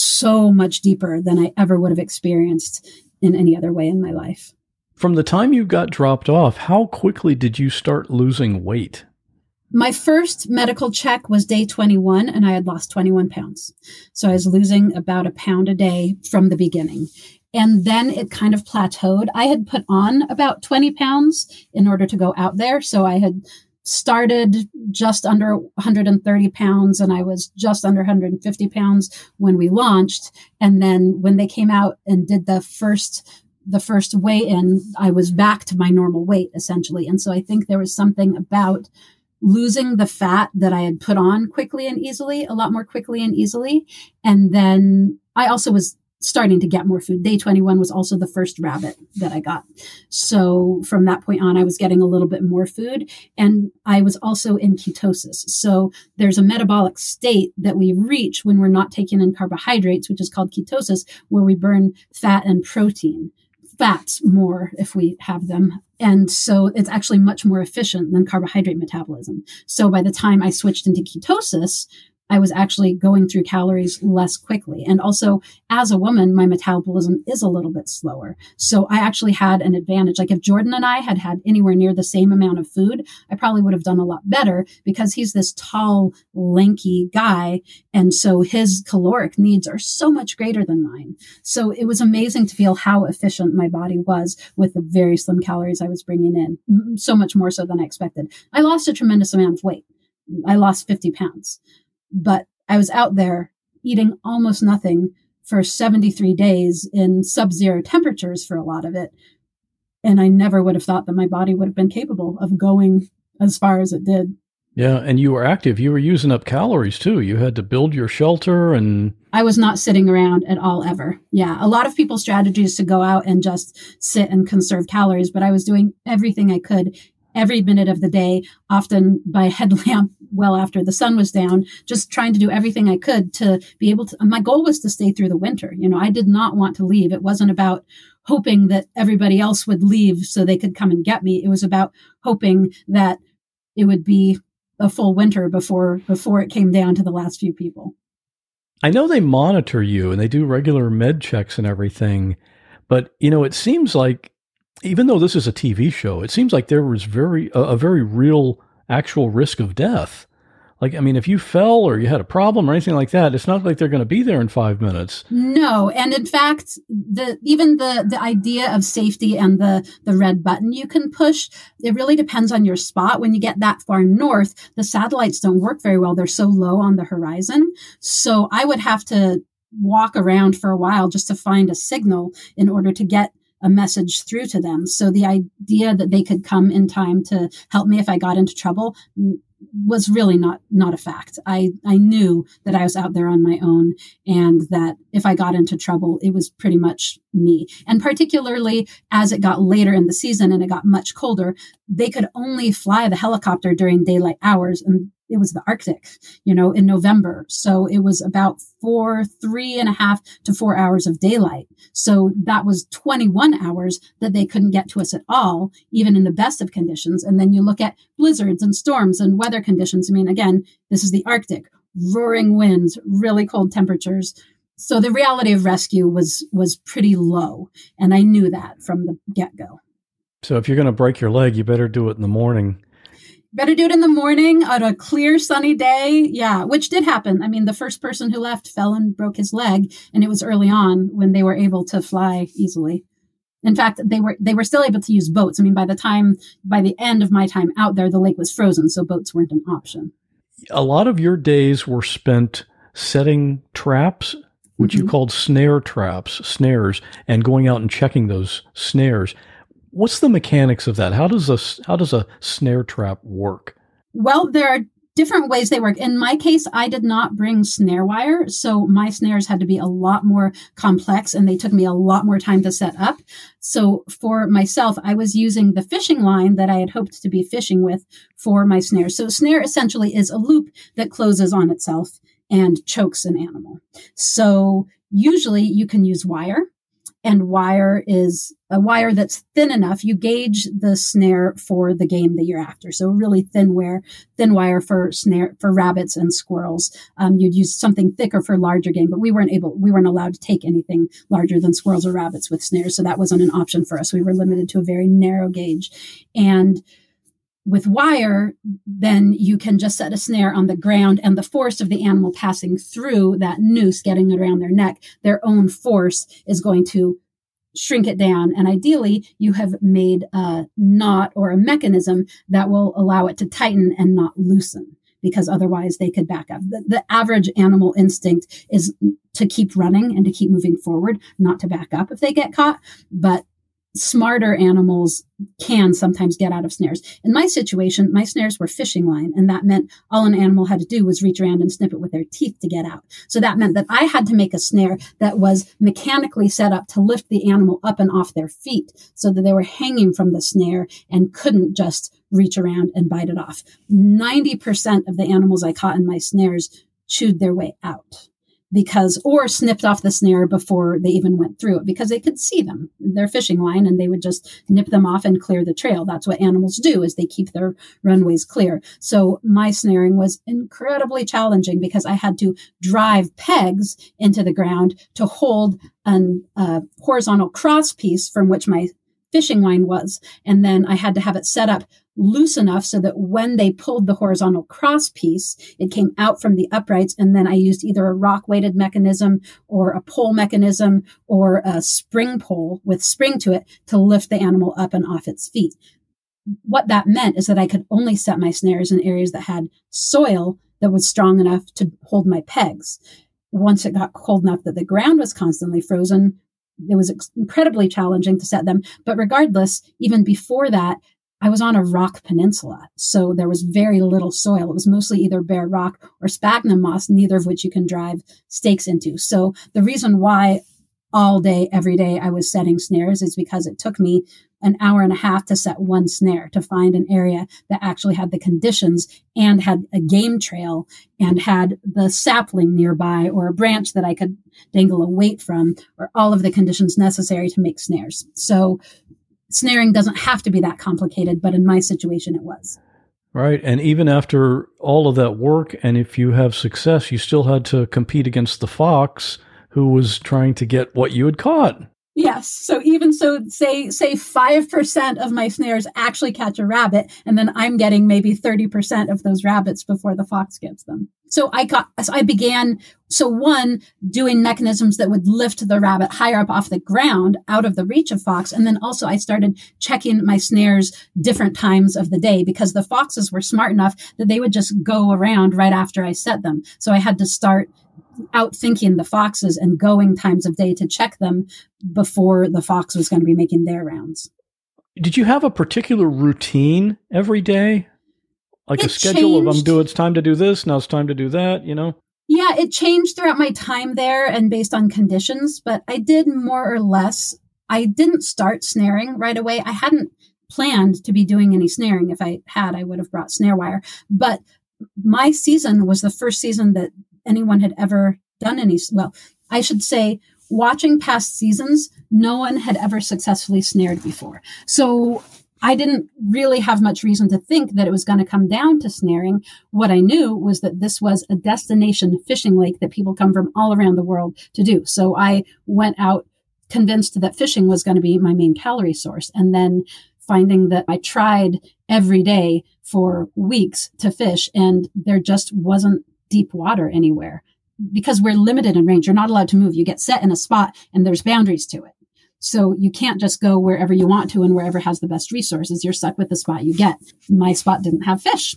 so much deeper than I ever would have experienced in any other way in my life. From the time you got dropped off, how quickly did you start losing weight? My first medical check was day twenty-one, and I had lost twenty-one pounds. So I was losing about a pound a day from the beginning. And then it kind of plateaued. I had put on about twenty pounds in order to go out there. So I had started just under one hundred thirty pounds, and I was just under one hundred fifty pounds when we launched. And then when they came out and did the first the first weigh-in, I was back to my normal weight, essentially. And so I think there was something about losing the fat that I had put on quickly and easily, a lot more quickly and easily. And then I also was starting to get more food. Day twenty-one was also the first rabbit that I got. So from that point on, I was getting a little bit more food, and I was also in ketosis. So there's a metabolic state that we reach when we're not taking in carbohydrates, which is called ketosis, where we burn fat and protein. Fats more if we have them. And so it's actually much more efficient than carbohydrate metabolism. So by the time I switched into ketosis, I was actually going through calories less quickly. And also, as a woman, my metabolism is a little bit slower. So I actually had an advantage. Like if Jordan and I had had anywhere near the same amount of food, I probably would have done a lot better, because he's this tall, lanky guy. And so his caloric needs are so much greater than mine. So it was amazing to feel how efficient my body was with the very slim calories I was bringing in, so much more so than I expected. I lost a tremendous amount of weight. I lost fifty pounds. But I was out there eating almost nothing for seventy-three days in sub-zero temperatures for a lot of it. And I never would have thought that my body would have been capable of going as far as it did. Yeah, and you were active. You were using up calories too. You had to build your shelter, and I was not sitting around at all ever. Yeah, a lot of people's strategy is to go out and just sit and conserve calories, but I was doing everything I could every minute of the day, often by headlamp well after the sun was down, just trying to do everything I could to be able to. My goal was to stay through the winter. You know, I did not want to leave. It wasn't about hoping that everybody else would leave so they could come and get me. It was about hoping that it would be a full winter before before it came down to the last few people. I know they monitor you and they do regular med checks and everything, but you know, it seems like even though this is a T V show, it seems like there was very a, a very real actual risk of death. Like, I mean, if you fell or you had a problem or anything like that, it's not like they're going to be there in five minutes. No. And in fact, the even the, the idea of safety and the, the red button you can push, it really depends on your spot. When you get that far north, the satellites don't work very well. They're so low on the horizon. So I would have to walk around for a while just to find a signal in order to get a message through to them. So the idea that they could come in time to help me if I got into trouble was really not, not a fact. I, I knew that I was out there on my own and that if I got into trouble, it was pretty much me. And particularly as it got later in the season and it got much colder, they could only fly the helicopter during daylight hours. And it was the Arctic, you know, in November. So it was about four, three and a half to four hours of daylight. So that was twenty-one hours that they couldn't get to us at all, even in the best of conditions. And then you look at blizzards and storms and weather conditions. I mean, again, this is the Arctic, roaring winds, really cold temperatures. So the reality of rescue was, was pretty low. And I knew that from the get-go. So if you're going to break your leg, you better do it in the morning. Better do it in the morning on a clear, sunny day. Yeah, which did happen. I mean, the first person who left fell and broke his leg, and it was early on when they were able to fly easily. In fact, they were they were still able to use boats. I mean, by the time, by the end of my time out there, the lake was frozen, so boats weren't an option. A lot of your days were spent setting traps, which mm-hmm. you called snare traps, snares, and going out and checking those snares. What's the mechanics of that? How does a, how does a snare trap work? Well, there are different ways they work. In my case, I did not bring snare wire, so my snares had to be a lot more complex and they took me a lot more time to set up. So for myself, I was using the fishing line that I had hoped to be fishing with for my snare. So snare essentially is a loop that closes on itself and chokes an animal. So usually you can use wire. And wire is a wire that's thin enough. You gauge the snare for the game that you're after. So really thin wire, thin wire for snare, for rabbits and squirrels. Um, you'd use something thicker for larger game, but we weren't able, we weren't allowed to take anything larger than squirrels or rabbits with snares. So that wasn't an option for us. We were limited to a very narrow gauge. And with wire, then you can just set a snare on the ground and the force of the animal passing through that noose, getting it around their neck, their own force is going to shrink it down. And ideally, you have made a knot or a mechanism that will allow it to tighten and not loosen, because otherwise they could back up. The, the average animal instinct is to keep running and to keep moving forward, not to back up if they get caught. But smarter animals can sometimes get out of snares. In my situation, my snares were fishing line, and that meant all an animal had to do was reach around and snip it with their teeth to get out. So that meant that I had to make a snare that was mechanically set up to lift the animal up and off their feet so that they were hanging from the snare and couldn't just reach around and bite it off. ninety percent of the animals I caught in my snares chewed their way out. Because, or snipped off the snare before they even went through it, because they could see them, their fishing line, and they would just nip them off and clear the trail. That's what animals do, is they keep their runways clear. So my snaring was incredibly challenging because I had to drive pegs into the ground to hold an uh, horizontal cross piece from which my fishing line was. And then I had to have it set up loose enough so that when they pulled the horizontal cross piece, it came out from the uprights. And then I used either a rock weighted mechanism or a pole mechanism or a spring pole with spring to it to lift the animal up and off its feet. What that meant is that I could only set my snares in areas that had soil that was strong enough to hold my pegs. Once it got cold enough that the ground was constantly frozen, it was incredibly challenging to set them. But regardless, even before that, I was on a rock peninsula. So there was very little soil. It was mostly either bare rock or sphagnum moss, neither of which you can drive stakes into. So the reason why all day, every day I was setting snares is because it took me an hour and a half to set one snare, to find an area that actually had the conditions and had a game trail and had the sapling nearby or a branch that I could dangle a weight from, or all of the conditions necessary to make snares. So snaring doesn't have to be that complicated, but in my situation, it was. Right. And even after all of that work, and if you have success, you still had to compete against the fox who was trying to get what you had caught. Yes. So even so, say say five percent of my snares actually catch a rabbit, and then I'm getting maybe thirty percent of those rabbits before the fox gets them. So I got, so I began, so one, doing mechanisms that would lift the rabbit higher up off the ground, out of the reach of fox. And then also I started checking my snares different times of the day, because the foxes were smart enough that they would just go around right after I set them. So I had to start outthinking the foxes and going times of day to check them before the fox was going to be making their rounds. Did you have a particular routine every day? Like it a schedule changed. of I'm doing, it's time to do this, now it's time to do that, you know? Yeah, it changed throughout my time there and based on conditions, but I did more or less. I didn't start snaring right away. I hadn't planned to be doing any snaring. If I had, I would have brought snare wire. But my season was the first season that anyone had ever done any, well, I should say, watching past seasons, no one had ever successfully snared before. So I didn't really have much reason to think that it was going to come down to snaring. What I knew was that this was a destination fishing lake that people come from all around the world to do. So I went out convinced that fishing was going to be my main calorie source. And then finding that I tried every day for weeks to fish, and there just wasn't deep water anywhere because we're limited in range. You're not allowed to move. You get set in a spot and there's boundaries to it. So you can't just go wherever you want to and wherever has the best resources. You're stuck with the spot you get. My spot didn't have fish.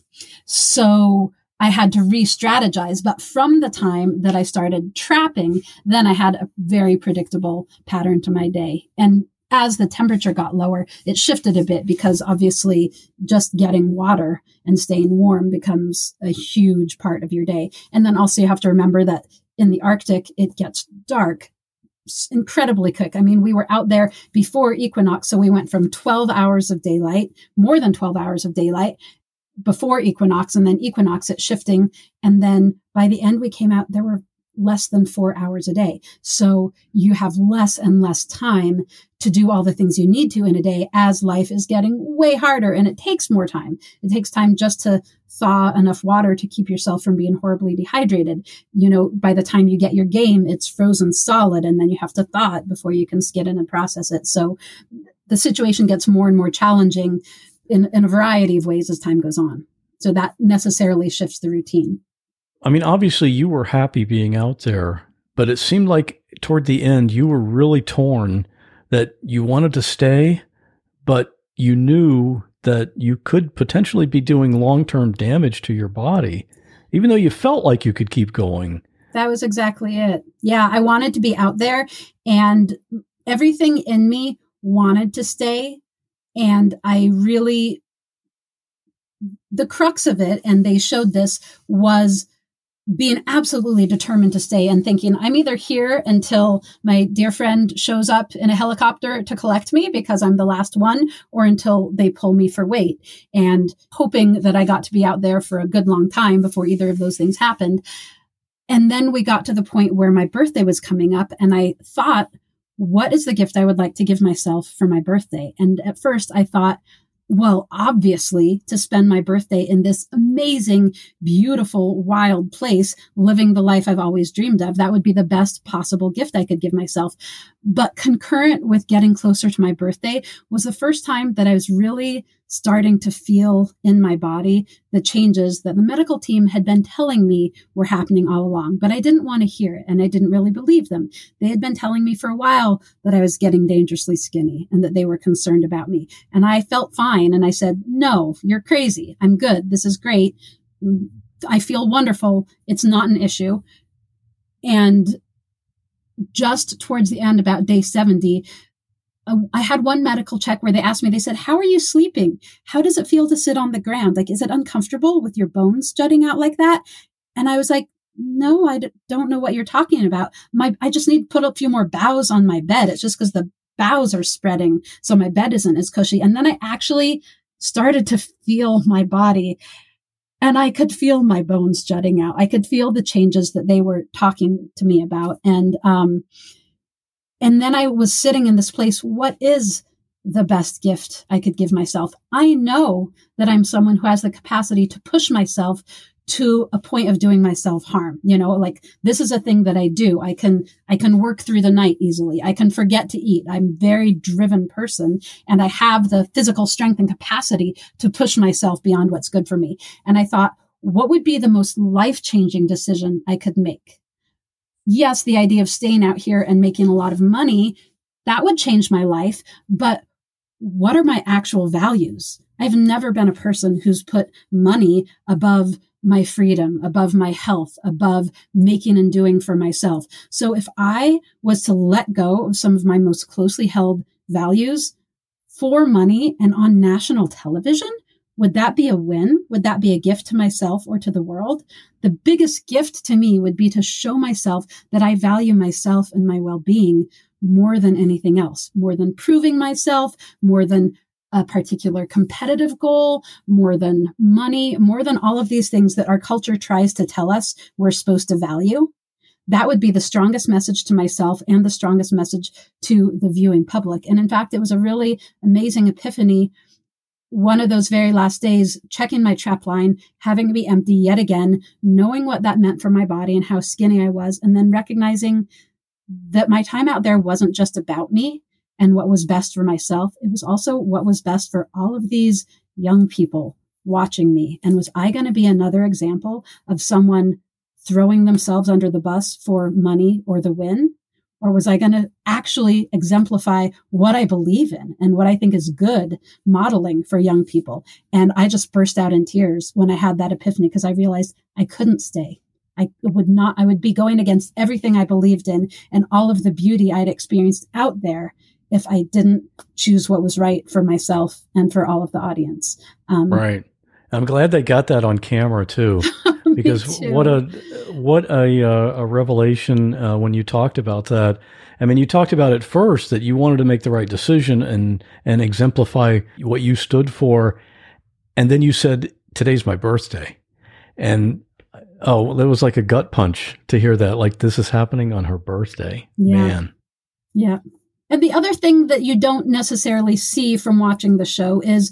So I had to re-strategize. But from the time that I started trapping, then I had a very predictable pattern to my day. And as the temperature got lower, it shifted a bit because obviously just getting water and staying warm becomes a huge part of your day. And then also you have to remember that in the Arctic, it gets dark incredibly quick. I mean, we were out there before equinox, so we went from twelve hours of daylight, more than twelve hours of daylight before equinox, and then equinox it's shifting. And then by the end we came out, there were less than four hours a day. So you have less and less time to do all the things you need to in a day as life is getting way harder, and it takes more time. It takes time just to thaw enough water to keep yourself from being horribly dehydrated. You know, by the time you get your game, it's frozen solid, and then you have to thaw it before you can skid it and process it. So the situation gets more and more challenging in, in a variety of ways as time goes on. So that necessarily shifts the routine. I mean, obviously you were happy being out there, but it seemed like toward the end you were really torn that you wanted to stay, but you knew that you could potentially be doing long-term damage to your body, even though you felt like you could keep going. That was exactly it. Yeah, I wanted to be out there, and everything in me wanted to stay. And I really, the crux of it, and they showed this, was being absolutely determined to stay and thinking, I'm either here until my dear friend shows up in a helicopter to collect me because I'm the last one, or until they pull me for weight, and hoping that I got to be out there for a good long time before either of those things happened. And then we got to the point where my birthday was coming up, and I thought, what is the gift I would like to give myself for my birthday? And at first I thought, well, obviously, to spend my birthday in this amazing, beautiful, wild place, living the life I've always dreamed of, that would be the best possible gift I could give myself. But concurrent with getting closer to my birthday was the first time that I was really starting to feel in my body the changes that the medical team had been telling me were happening all along. But I didn't want to hear it, and I didn't really believe them. They had been telling me for a while that I was getting dangerously skinny and that they were concerned about me. And I felt fine. And I said, no, you're crazy. I'm good. This is great. I feel wonderful. It's not an issue. And just towards the end, about day seventy, uh, I had one medical check where they asked me, they said, how are you sleeping? How does it feel to sit on the ground? Like, is it uncomfortable with your bones jutting out like that? And I was like, no, I d- don't know what you're talking about. My, I just need to put a few more boughs on my bed. It's just because the boughs are spreading, so my bed isn't as cushy. And then I actually started to feel my body, and I could feel my bones jutting out. I could feel the changes that they were talking to me about. And, um, and then I was sitting in this place. What is the best gift I could give myself. I know that I'm someone who has the capacity to push myself to a point of doing myself harm. You know, like this is a thing that I do. I can, I can work through the night easily. I can forget to eat. I'm a very driven person, and I have the physical strength and capacity to push myself beyond what's good for me. And I thought, what would be the most life-changing decision I could make? Yes, the idea of staying out here and making a lot of money, that would change my life. But what are my actual values? I've never been a person who's put money above my freedom, above my health, above making and doing for myself. So if I was to let go of some of my most closely held values for money and on national television, would that be a win? Would that be a gift to myself or to the world? The biggest gift to me would be to show myself that I value myself and my well-being more than anything else, more than proving myself, more than a particular competitive goal, more than money, more than all of these things that our culture tries to tell us we're supposed to value. That would be the strongest message to myself and the strongest message to the viewing public. And in fact, it was a really amazing epiphany. One of those very last days, checking my trap line, having to be empty yet again, knowing what that meant for my body and how skinny I was, and then recognizing that my time out there wasn't just about me and what was best for myself. It was also what was best for all of these young people watching me. And was I going to be another example of someone throwing themselves under the bus for money or the win? Or was I going to actually exemplify what I believe in and what I think is good modeling for young people? And I just burst out in tears when I had that epiphany, because I realized I couldn't stay. I would not, I would be going against everything I believed in and all of the beauty I'd experienced out there if I didn't choose what was right for myself and for all of the audience. Um, right. I'm glad they got that on camera too, because too. what a, what a, uh, a revelation uh, when you talked about that. I mean, you talked about it first that you wanted to make the right decision and, and exemplify what you stood for. And then you said, today's my birthday. And oh, it was like a gut punch to hear that. Like, this is happening on her birthday. Yeah. Man. Yeah. And the other thing that you don't necessarily see from watching the show is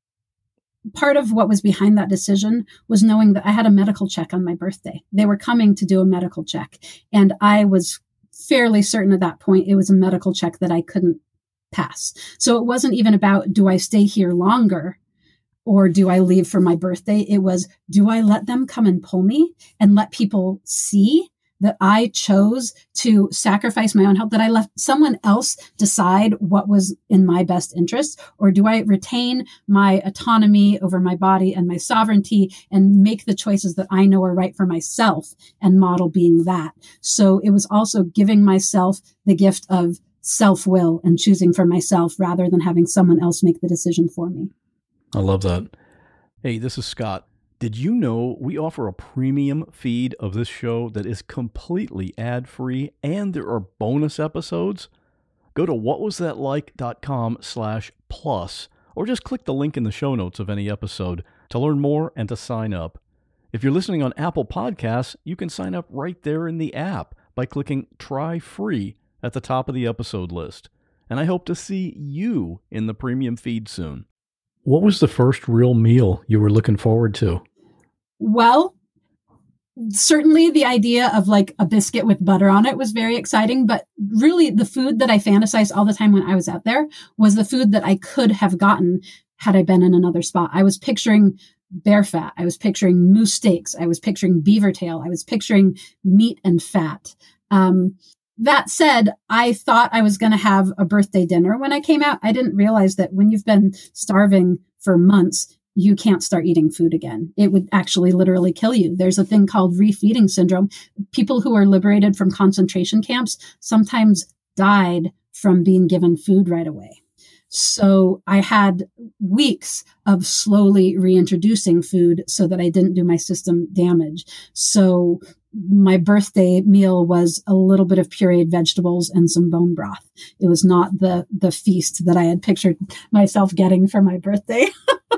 part of what was behind that decision was knowing that I had a medical check on my birthday. They were coming to do a medical check. And I was fairly certain at that point it was a medical check that I couldn't pass. So it wasn't even about, do I stay here longer? Or do I leave for my birthday? It was, do I let them come and pull me and let people see that I chose to sacrifice my own health, that I left someone else decide what was in my best interest? Or do I retain my autonomy over my body and my sovereignty and make the choices that I know are right for myself and model being that? So it was also giving myself the gift of self-will and choosing for myself rather than having someone else make the decision for me. I love that. Hey, this is Scott. Did you know we offer a premium feed of this show that is completely ad-free and there are bonus episodes? Go to whatwasthatlike.com slash plus or just click the link in the show notes of any episode to learn more and to sign up. If you're listening on Apple Podcasts, you can sign up right there in the app by clicking Try Free at the top of the episode list. And I hope to see you in the premium feed soon. What was the first real meal you were looking forward to? Well, certainly the idea of like a biscuit with butter on it was very exciting, but really the food that I fantasized all the time when I was out there was the food that I could have gotten had I been in another spot. I was picturing bear fat. I was picturing moose steaks. I was picturing beaver tail. I was picturing meat and fat. Um, That said, I thought I was going to have a birthday dinner when I came out. I didn't realize that when you've been starving for months, you can't start eating food again. It would actually literally kill you. There's a thing called refeeding syndrome. People who are liberated from concentration camps sometimes died from being given food right away. So I had weeks of slowly reintroducing food so that I didn't do my system damage. So my birthday meal was a little bit of pureed vegetables and some bone broth. It was not the, the feast that I had pictured myself getting for my birthday.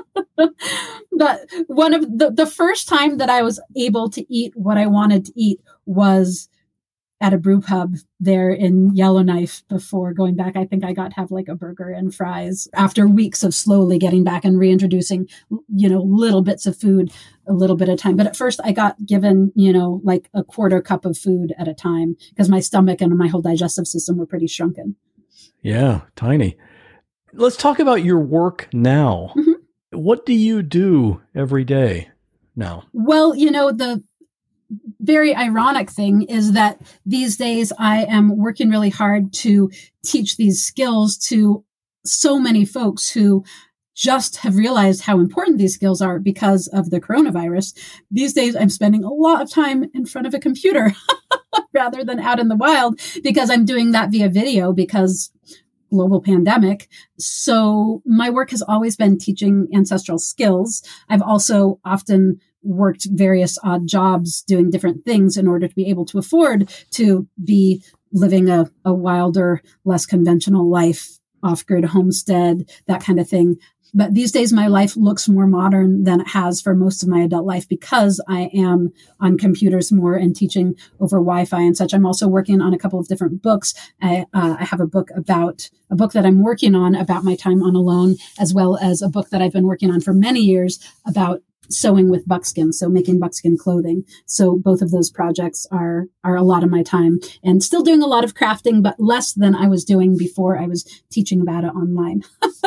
But one of the, the first time that I was able to eat what I wanted to eat was at a brew pub there in Yellowknife before going back. I think I got to have like a burger and fries after weeks of slowly getting back and reintroducing, you know, little bits of food, a little bit at a time. But at first I got given, you know, like a quarter cup of food at a time because my stomach and my whole digestive system were pretty shrunken. Yeah, tiny. Let's talk about your work now. Mm-hmm. What do you do every day now? Well, you know, the very ironic thing is that these days I am working really hard to teach these skills to so many folks who just have realized how important these skills are because of the coronavirus. These days I'm spending a lot of time in front of a computer rather than out in the wild because I'm doing that via video because global pandemic. So my work has always been teaching ancestral skills. I've also often worked various odd jobs doing different things in order to be able to afford to be living a, a wilder, less conventional life, off-grid homestead, that kind of thing. But these days, my life looks more modern than it has for most of my adult life because I am on computers more and teaching over Wi-Fi and such. I'm also working on a couple of different books. I, uh, I have a book about a book that I'm working on about my time on Alone, as well as a book that I've been working on for many years about sewing with buckskin, so making buckskin clothing. So both of those projects are are a lot of my time and still doing a lot of crafting, but less than I was doing before I was teaching about it online.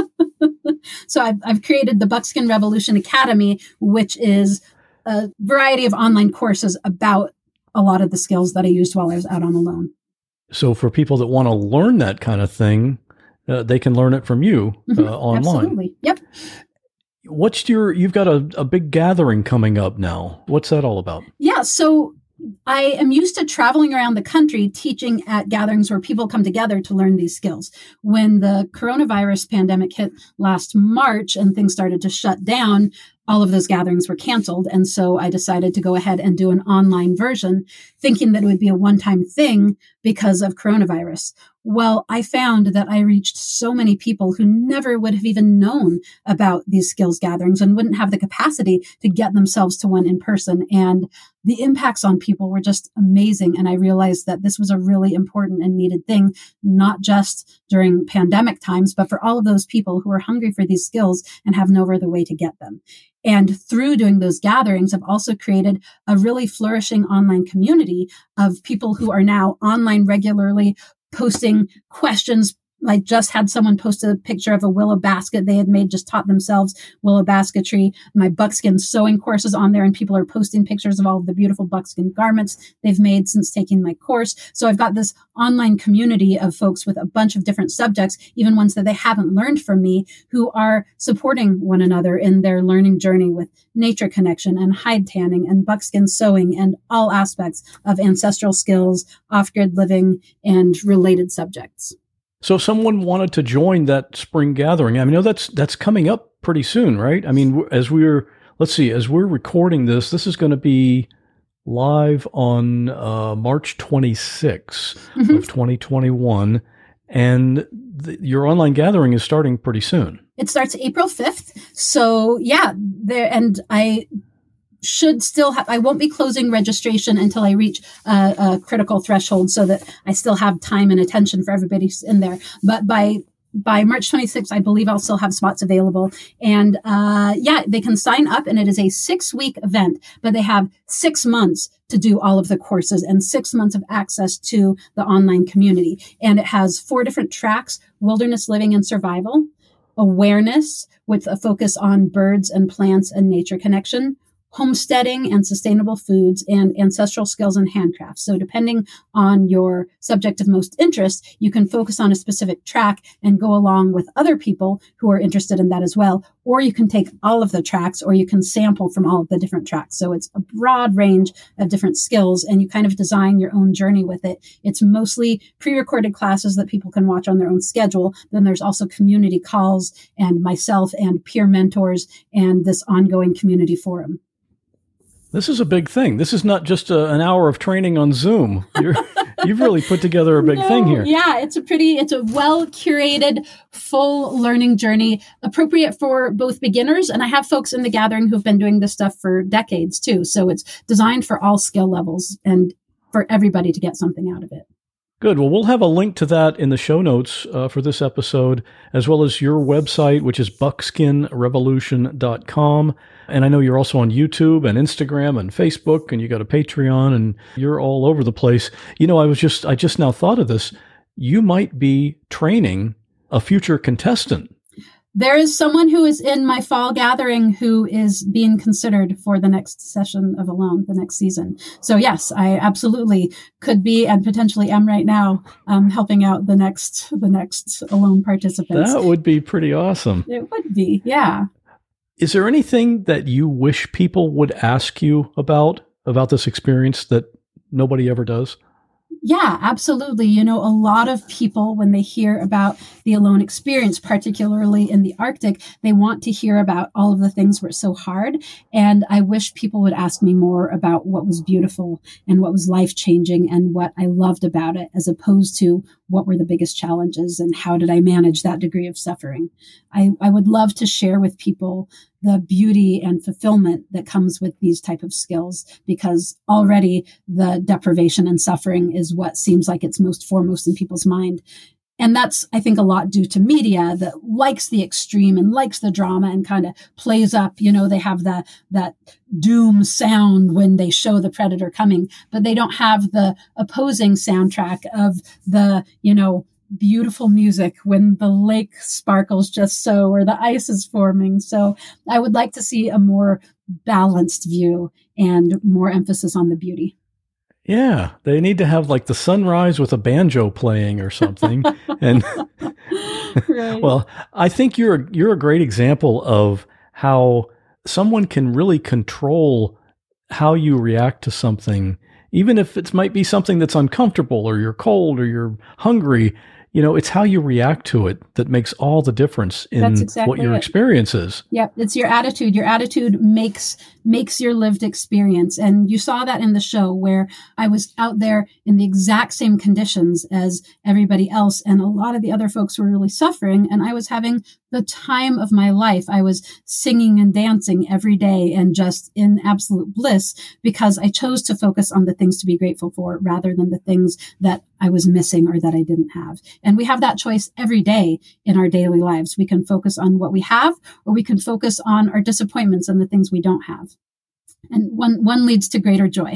So I've, I've created the Buckskin Revolution Academy, which is a variety of online courses about a lot of the skills that I used while I was out on Alone. So for people that want to learn that kind of thing, uh, they can learn it from you uh, mm-hmm. online. Absolutely. Yep. What's your, you've got a, a big gathering coming up now. What's that all about? Yeah. So I am used to traveling around the country teaching at gatherings where people come together to learn these skills. When the coronavirus pandemic hit last March and things started to shut down, all of those gatherings were canceled. And so I decided to go ahead and do an online version, thinking that it would be a one-time thing because of coronavirus. Well, I found that I reached so many people who never would have even known about these skills gatherings and wouldn't have the capacity to get themselves to one in person. And the impacts on people were just amazing. And I realized that this was a really important and needed thing, not just during pandemic times, but for all of those people who are hungry for these skills and have no other way to get them. And through doing those gatherings, I've also created a really flourishing online community of people who are now online regularly posting questions. I just had someone post a picture of a willow basket they had made, just taught themselves willow basketry. My buckskin sewing course is on there, and people are posting pictures of all of the beautiful buckskin garments they've made since taking my course. So I've got this online community of folks with a bunch of different subjects, even ones that they haven't learned from me, who are supporting one another in their learning journey with nature connection and hide tanning and buckskin sewing and all aspects of ancestral skills, off-grid living, and related subjects. So if someone wanted to join that spring gathering, I mean, no, that's that's coming up pretty soon, right? I mean, as we're, let's see, as we're recording this, this is going to be live on uh, March twenty-sixth mm-hmm. of twenty twenty-one. And the, your online gathering is starting pretty soon. It starts April fifth. So yeah, there, and I should still have, I won't be closing registration until I reach a, a critical threshold so that I still have time and attention for everybody who's in there. But by by March twenty-sixth, I believe I'll still have spots available. And uh, yeah, they can sign up, and it is a six-week event, but they have six months to do all of the courses and six months of access to the online community. And it has four different tracks: wilderness living and survival, awareness with a focus on birds and plants and nature connection, homesteading and sustainable foods, and ancestral skills and handcrafts. So depending on your subject of most interest, you can focus on a specific track and go along with other people who are interested in that as well. Or you can take all of the tracks, or you can sample from all of the different tracks. So it's a broad range of different skills, and you kind of design your own journey with it. It's mostly pre-recorded classes that people can watch on their own schedule. Then there's also community calls and myself and peer mentors and this ongoing community forum. This is a big thing. This is not just a, an hour of training on Zoom. You're, you've really put together a big no, thing here. Yeah, it's a pretty, it's a well-curated, full learning journey, appropriate for both beginners. And I have folks in the gathering who've been doing this stuff for decades too. So it's designed for all skill levels. And for everybody to get something out of it. Good. Well, we'll have a link to that in the show notes uh, for this episode, as well as your website, which is buckskin revolution dot com. And I know you're also on YouTube and Instagram and Facebook, and you got a Patreon, and you're all over the place. You know, I was just, I just now thought of this. You might be training a future contestant. There is someone who is in my fall gathering who is being considered for the next session of Alone, the next season. So yes, I absolutely could be and potentially am right now um, helping out the next the next Alone participants. That would be pretty awesome. It would be, yeah. Is there anything that you wish people would ask you about, about this experience that nobody ever does? Yeah, absolutely. You know, a lot of people, when they hear about the Alone experience, particularly in the Arctic, they want to hear about all of the things where it's so hard. And I wish people would ask me more about what was beautiful and what was life-changing and what I loved about it, as opposed to what were the biggest challenges and how did I manage that degree of suffering. I, I would love to share with people the beauty and fulfillment that comes with these type of skills, because already the deprivation and suffering is what seems like it's most foremost in people's mind. And that's, I think, a lot due to media that likes the extreme and likes the drama and kind of plays up, you know, they have the, that doom sound when they show the predator coming, but they don't have the opposing soundtrack of the, you know, beautiful music when the lake sparkles just so, or the ice is forming. So I would like to see a more balanced view and more emphasis on the beauty. Yeah, they need to have like the sunrise with a banjo playing or something. And right. Well, I think you're you're a great example of how someone can really control how you react to something, even if it might be something that's uncomfortable or you're cold or you're hungry. You know, it's how you react to it that makes all the difference in exactly what your it. experience is. Yep, it's your attitude. Your attitude makes makes your lived experience. And you saw that in the show where I was out there in the exact same conditions as everybody else. And a lot of the other folks were really suffering. And I was having the time of my life. I was singing and dancing every day and just in absolute bliss because I chose to focus on the things to be grateful for rather than the things that I was missing or that I didn't have. And we have that choice every day in our daily lives. We can focus on what we have, or we can focus on our disappointments and the things we don't have. And one, one leads to greater joy.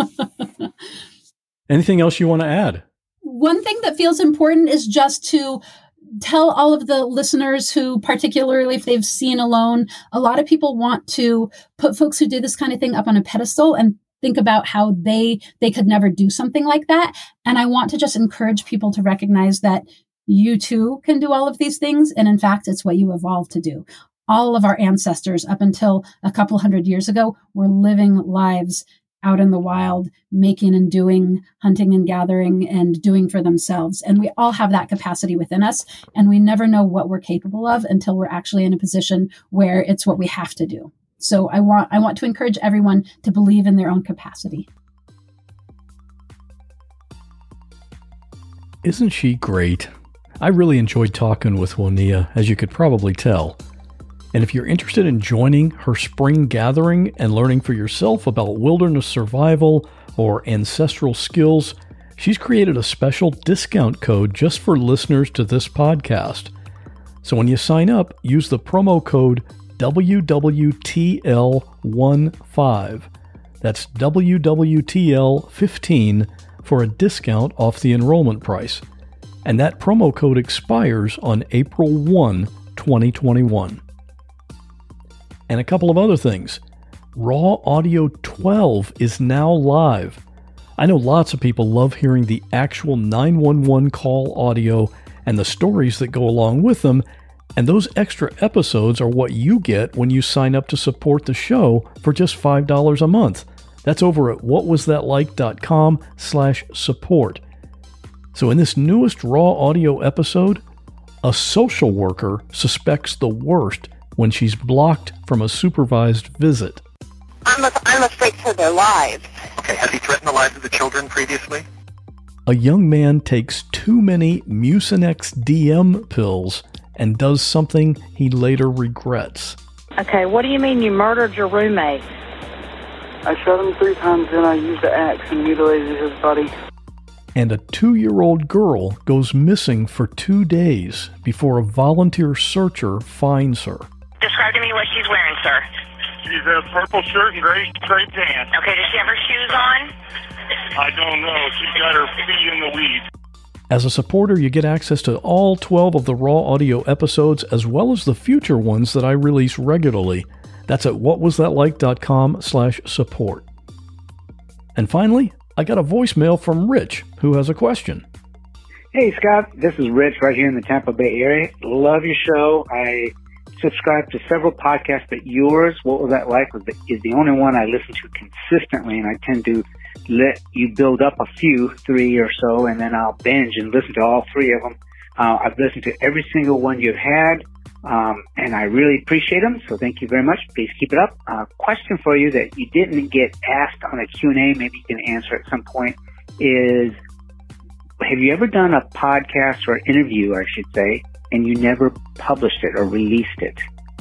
Anything else you want to add? One thing that feels important is just to tell all of the listeners who, particularly if they've seen Alone, a lot of people want to put folks who do this kind of thing up on a pedestal and think about how they they could never do something like that. And I want to just encourage people to recognize that you too can do all of these things. And in fact, it's what you evolved to do. All of our ancestors up until a couple hundred years ago were living lives out in the wild, making and doing, hunting and gathering and doing for themselves. And we all have that capacity within us. And we never know what we're capable of until we're actually in a position where it's what we have to do. So I want I want to encourage everyone to believe in their own capacity. Isn't she great? I really enjoyed talking with Woniya, as you could probably tell. And if you're interested in joining her spring gathering and learning for yourself about wilderness survival or ancestral skills, she's created a special discount code just for listeners to this podcast. So when you sign up, use the promo code W W T L fifteen. That's W W T L fifteen for a discount off the enrollment price. And that promo code expires on April first, twenty twenty-one. And a couple of other things. Raw Audio twelve is now live. I know lots of people love hearing the actual nine one one call audio and the stories that go along with them, and those extra episodes are what you get when you sign up to support the show for just five dollars a month. That's over at whatwasthatlike.com slash support. So in this newest Raw Audio episode, a social worker suspects the worst when she's blocked from a supervised visit. I'm, a, I'm afraid for their lives. Okay, has he threatened the lives of the children previously? A young man takes too many Mucinex D M pills and does something he later regrets. Okay, what do you mean you murdered your roommate? I shot him three times, then I used the axe and mutilated his body. And a two-year-old girl goes missing for two days before a volunteer searcher finds her. Describe to me what she's wearing, sir. She's a purple shirt and gray, gray pants. Okay, does she have her shoes on? I don't know. She's got her feet in the weeds. As a supporter, you get access to all twelve of the raw audio episodes, as well as the future ones that I release regularly. That's at whatwasthatlike.com slash support. And finally, I got a voicemail from Rich, who has a question. Hey, Scott. This is Rich right here in the Tampa Bay area. Love your show. I subscribe to several podcasts, but yours, What Was That Like, was the, is the only one I listen to consistently, and I tend to let you build up a few, three or so, and then I'll binge and listen to all three of them. Uh, I've listened to every single one you've had, um, and I really appreciate them, so thank you very much. Please keep it up. Uh, question for you that you didn't get asked on a Q and A, maybe you can answer at some point, is have you ever done a podcast or interview, I should say, and you never published it or released it?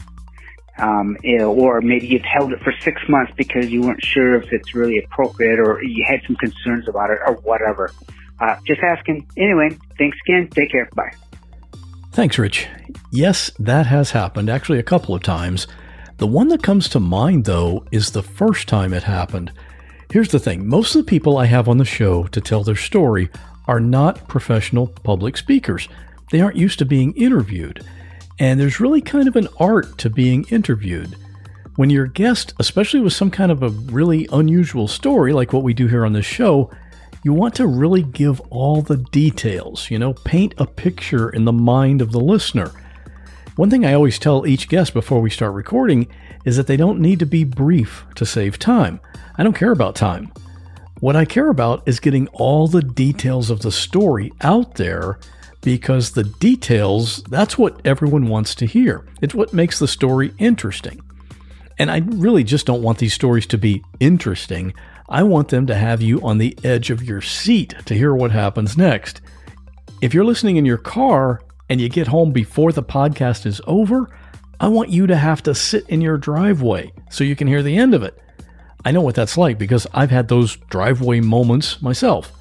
Um, or maybe you've held it for six months because you weren't sure if it's really appropriate or you had some concerns about it or whatever. Uh, just asking. Anyway, thanks again. Take care. Bye. Thanks, Rich. Yes, that has happened, actually a couple of times. The one that comes to mind, though, is the first time it happened. Here's the thing. Most of the people I have on the show to tell their story are not professional public speakers. They aren't used to being interviewed. And there's really kind of an art to being interviewed. When you're a guest, especially with some kind of a really unusual story like what we do here on this show, you want to really give all the details, you know, paint a picture in the mind of the listener. One thing I always tell each guest before we start recording is that they don't need to be brief to save time. I don't care about time. What I care about is getting all the details of the story out there, because the details, that's what everyone wants to hear. It's what makes the story interesting. And I really just don't want these stories to be interesting. I want them to have you on the edge of your seat to hear what happens next. If you're listening in your car and you get home before the podcast is over, I want you to have to sit in your driveway so you can hear the end of it. I know what that's like because I've had those driveway moments myself.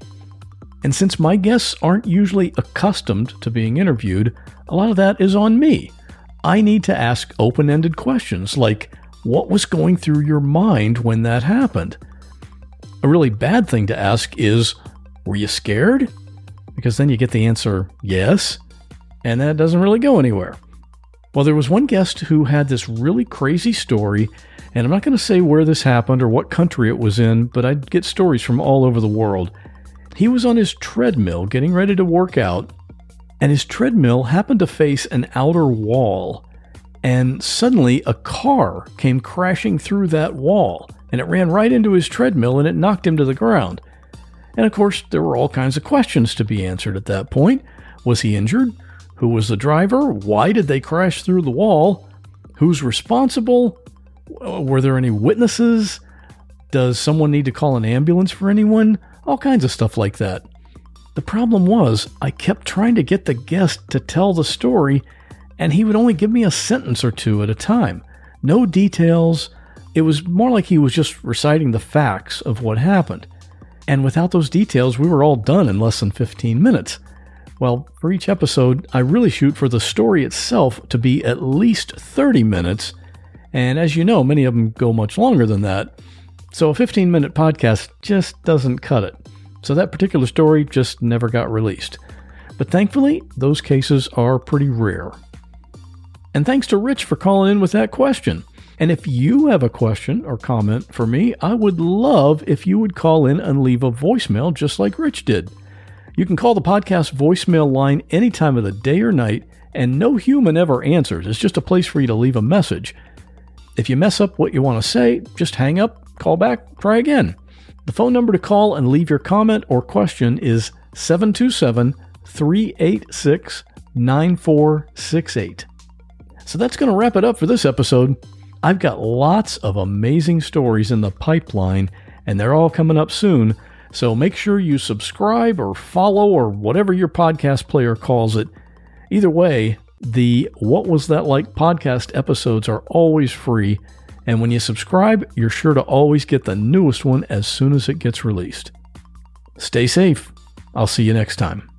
And since my guests aren't usually accustomed to being interviewed, a lot of that is on me. I need to ask open-ended questions like, what was going through your mind when that happened? A really bad thing to ask is, were you scared? Because then you get the answer, yes, and that doesn't really go anywhere. Well, there was one guest who had this really crazy story, and I'm not going to say where this happened or what country it was in, but I get stories from all over the world. He was on his treadmill getting ready to work out, and his treadmill happened to face an outer wall, and suddenly a car came crashing through that wall, and it ran right into his treadmill and it knocked him to the ground. And of course, there were all kinds of questions to be answered at that point. Was he injured? Who was the driver? Why did they crash through the wall? Who's responsible? Were there any witnesses? Does someone need to call an ambulance for anyone? All kinds of stuff like that. The problem was, I kept trying to get the guest to tell the story, and he would only give me a sentence or two at a time. No details. It was more like he was just reciting the facts of what happened. And without those details, we were all done in less than fifteen minutes. Well, for each episode, I really shoot for the story itself to be at least thirty minutes, and as you know, many of them go much longer than that. So a fifteen-minute podcast just doesn't cut it. So that particular story just never got released. But thankfully, those cases are pretty rare. And thanks to Rich for calling in with that question. And if you have a question or comment for me, I would love if you would call in and leave a voicemail just like Rich did. You can call the podcast voicemail line any time of the day or night, and no human ever answers. It's just a place for you to leave a message. If you mess up what you want to say, just hang up, call back, try again. The phone number to call and leave your comment or question is seven two seven, three eight six, nine four six eight. So that's going to wrap it up for this episode. I've got lots of amazing stories in the pipeline, and they're all coming up soon. So make sure you subscribe or follow or whatever your podcast player calls it. Either way, the What Was That Like podcast episodes are always free, And when you subscribe, you're sure to always get the newest one as soon as it gets released. Stay safe. I'll see you next time.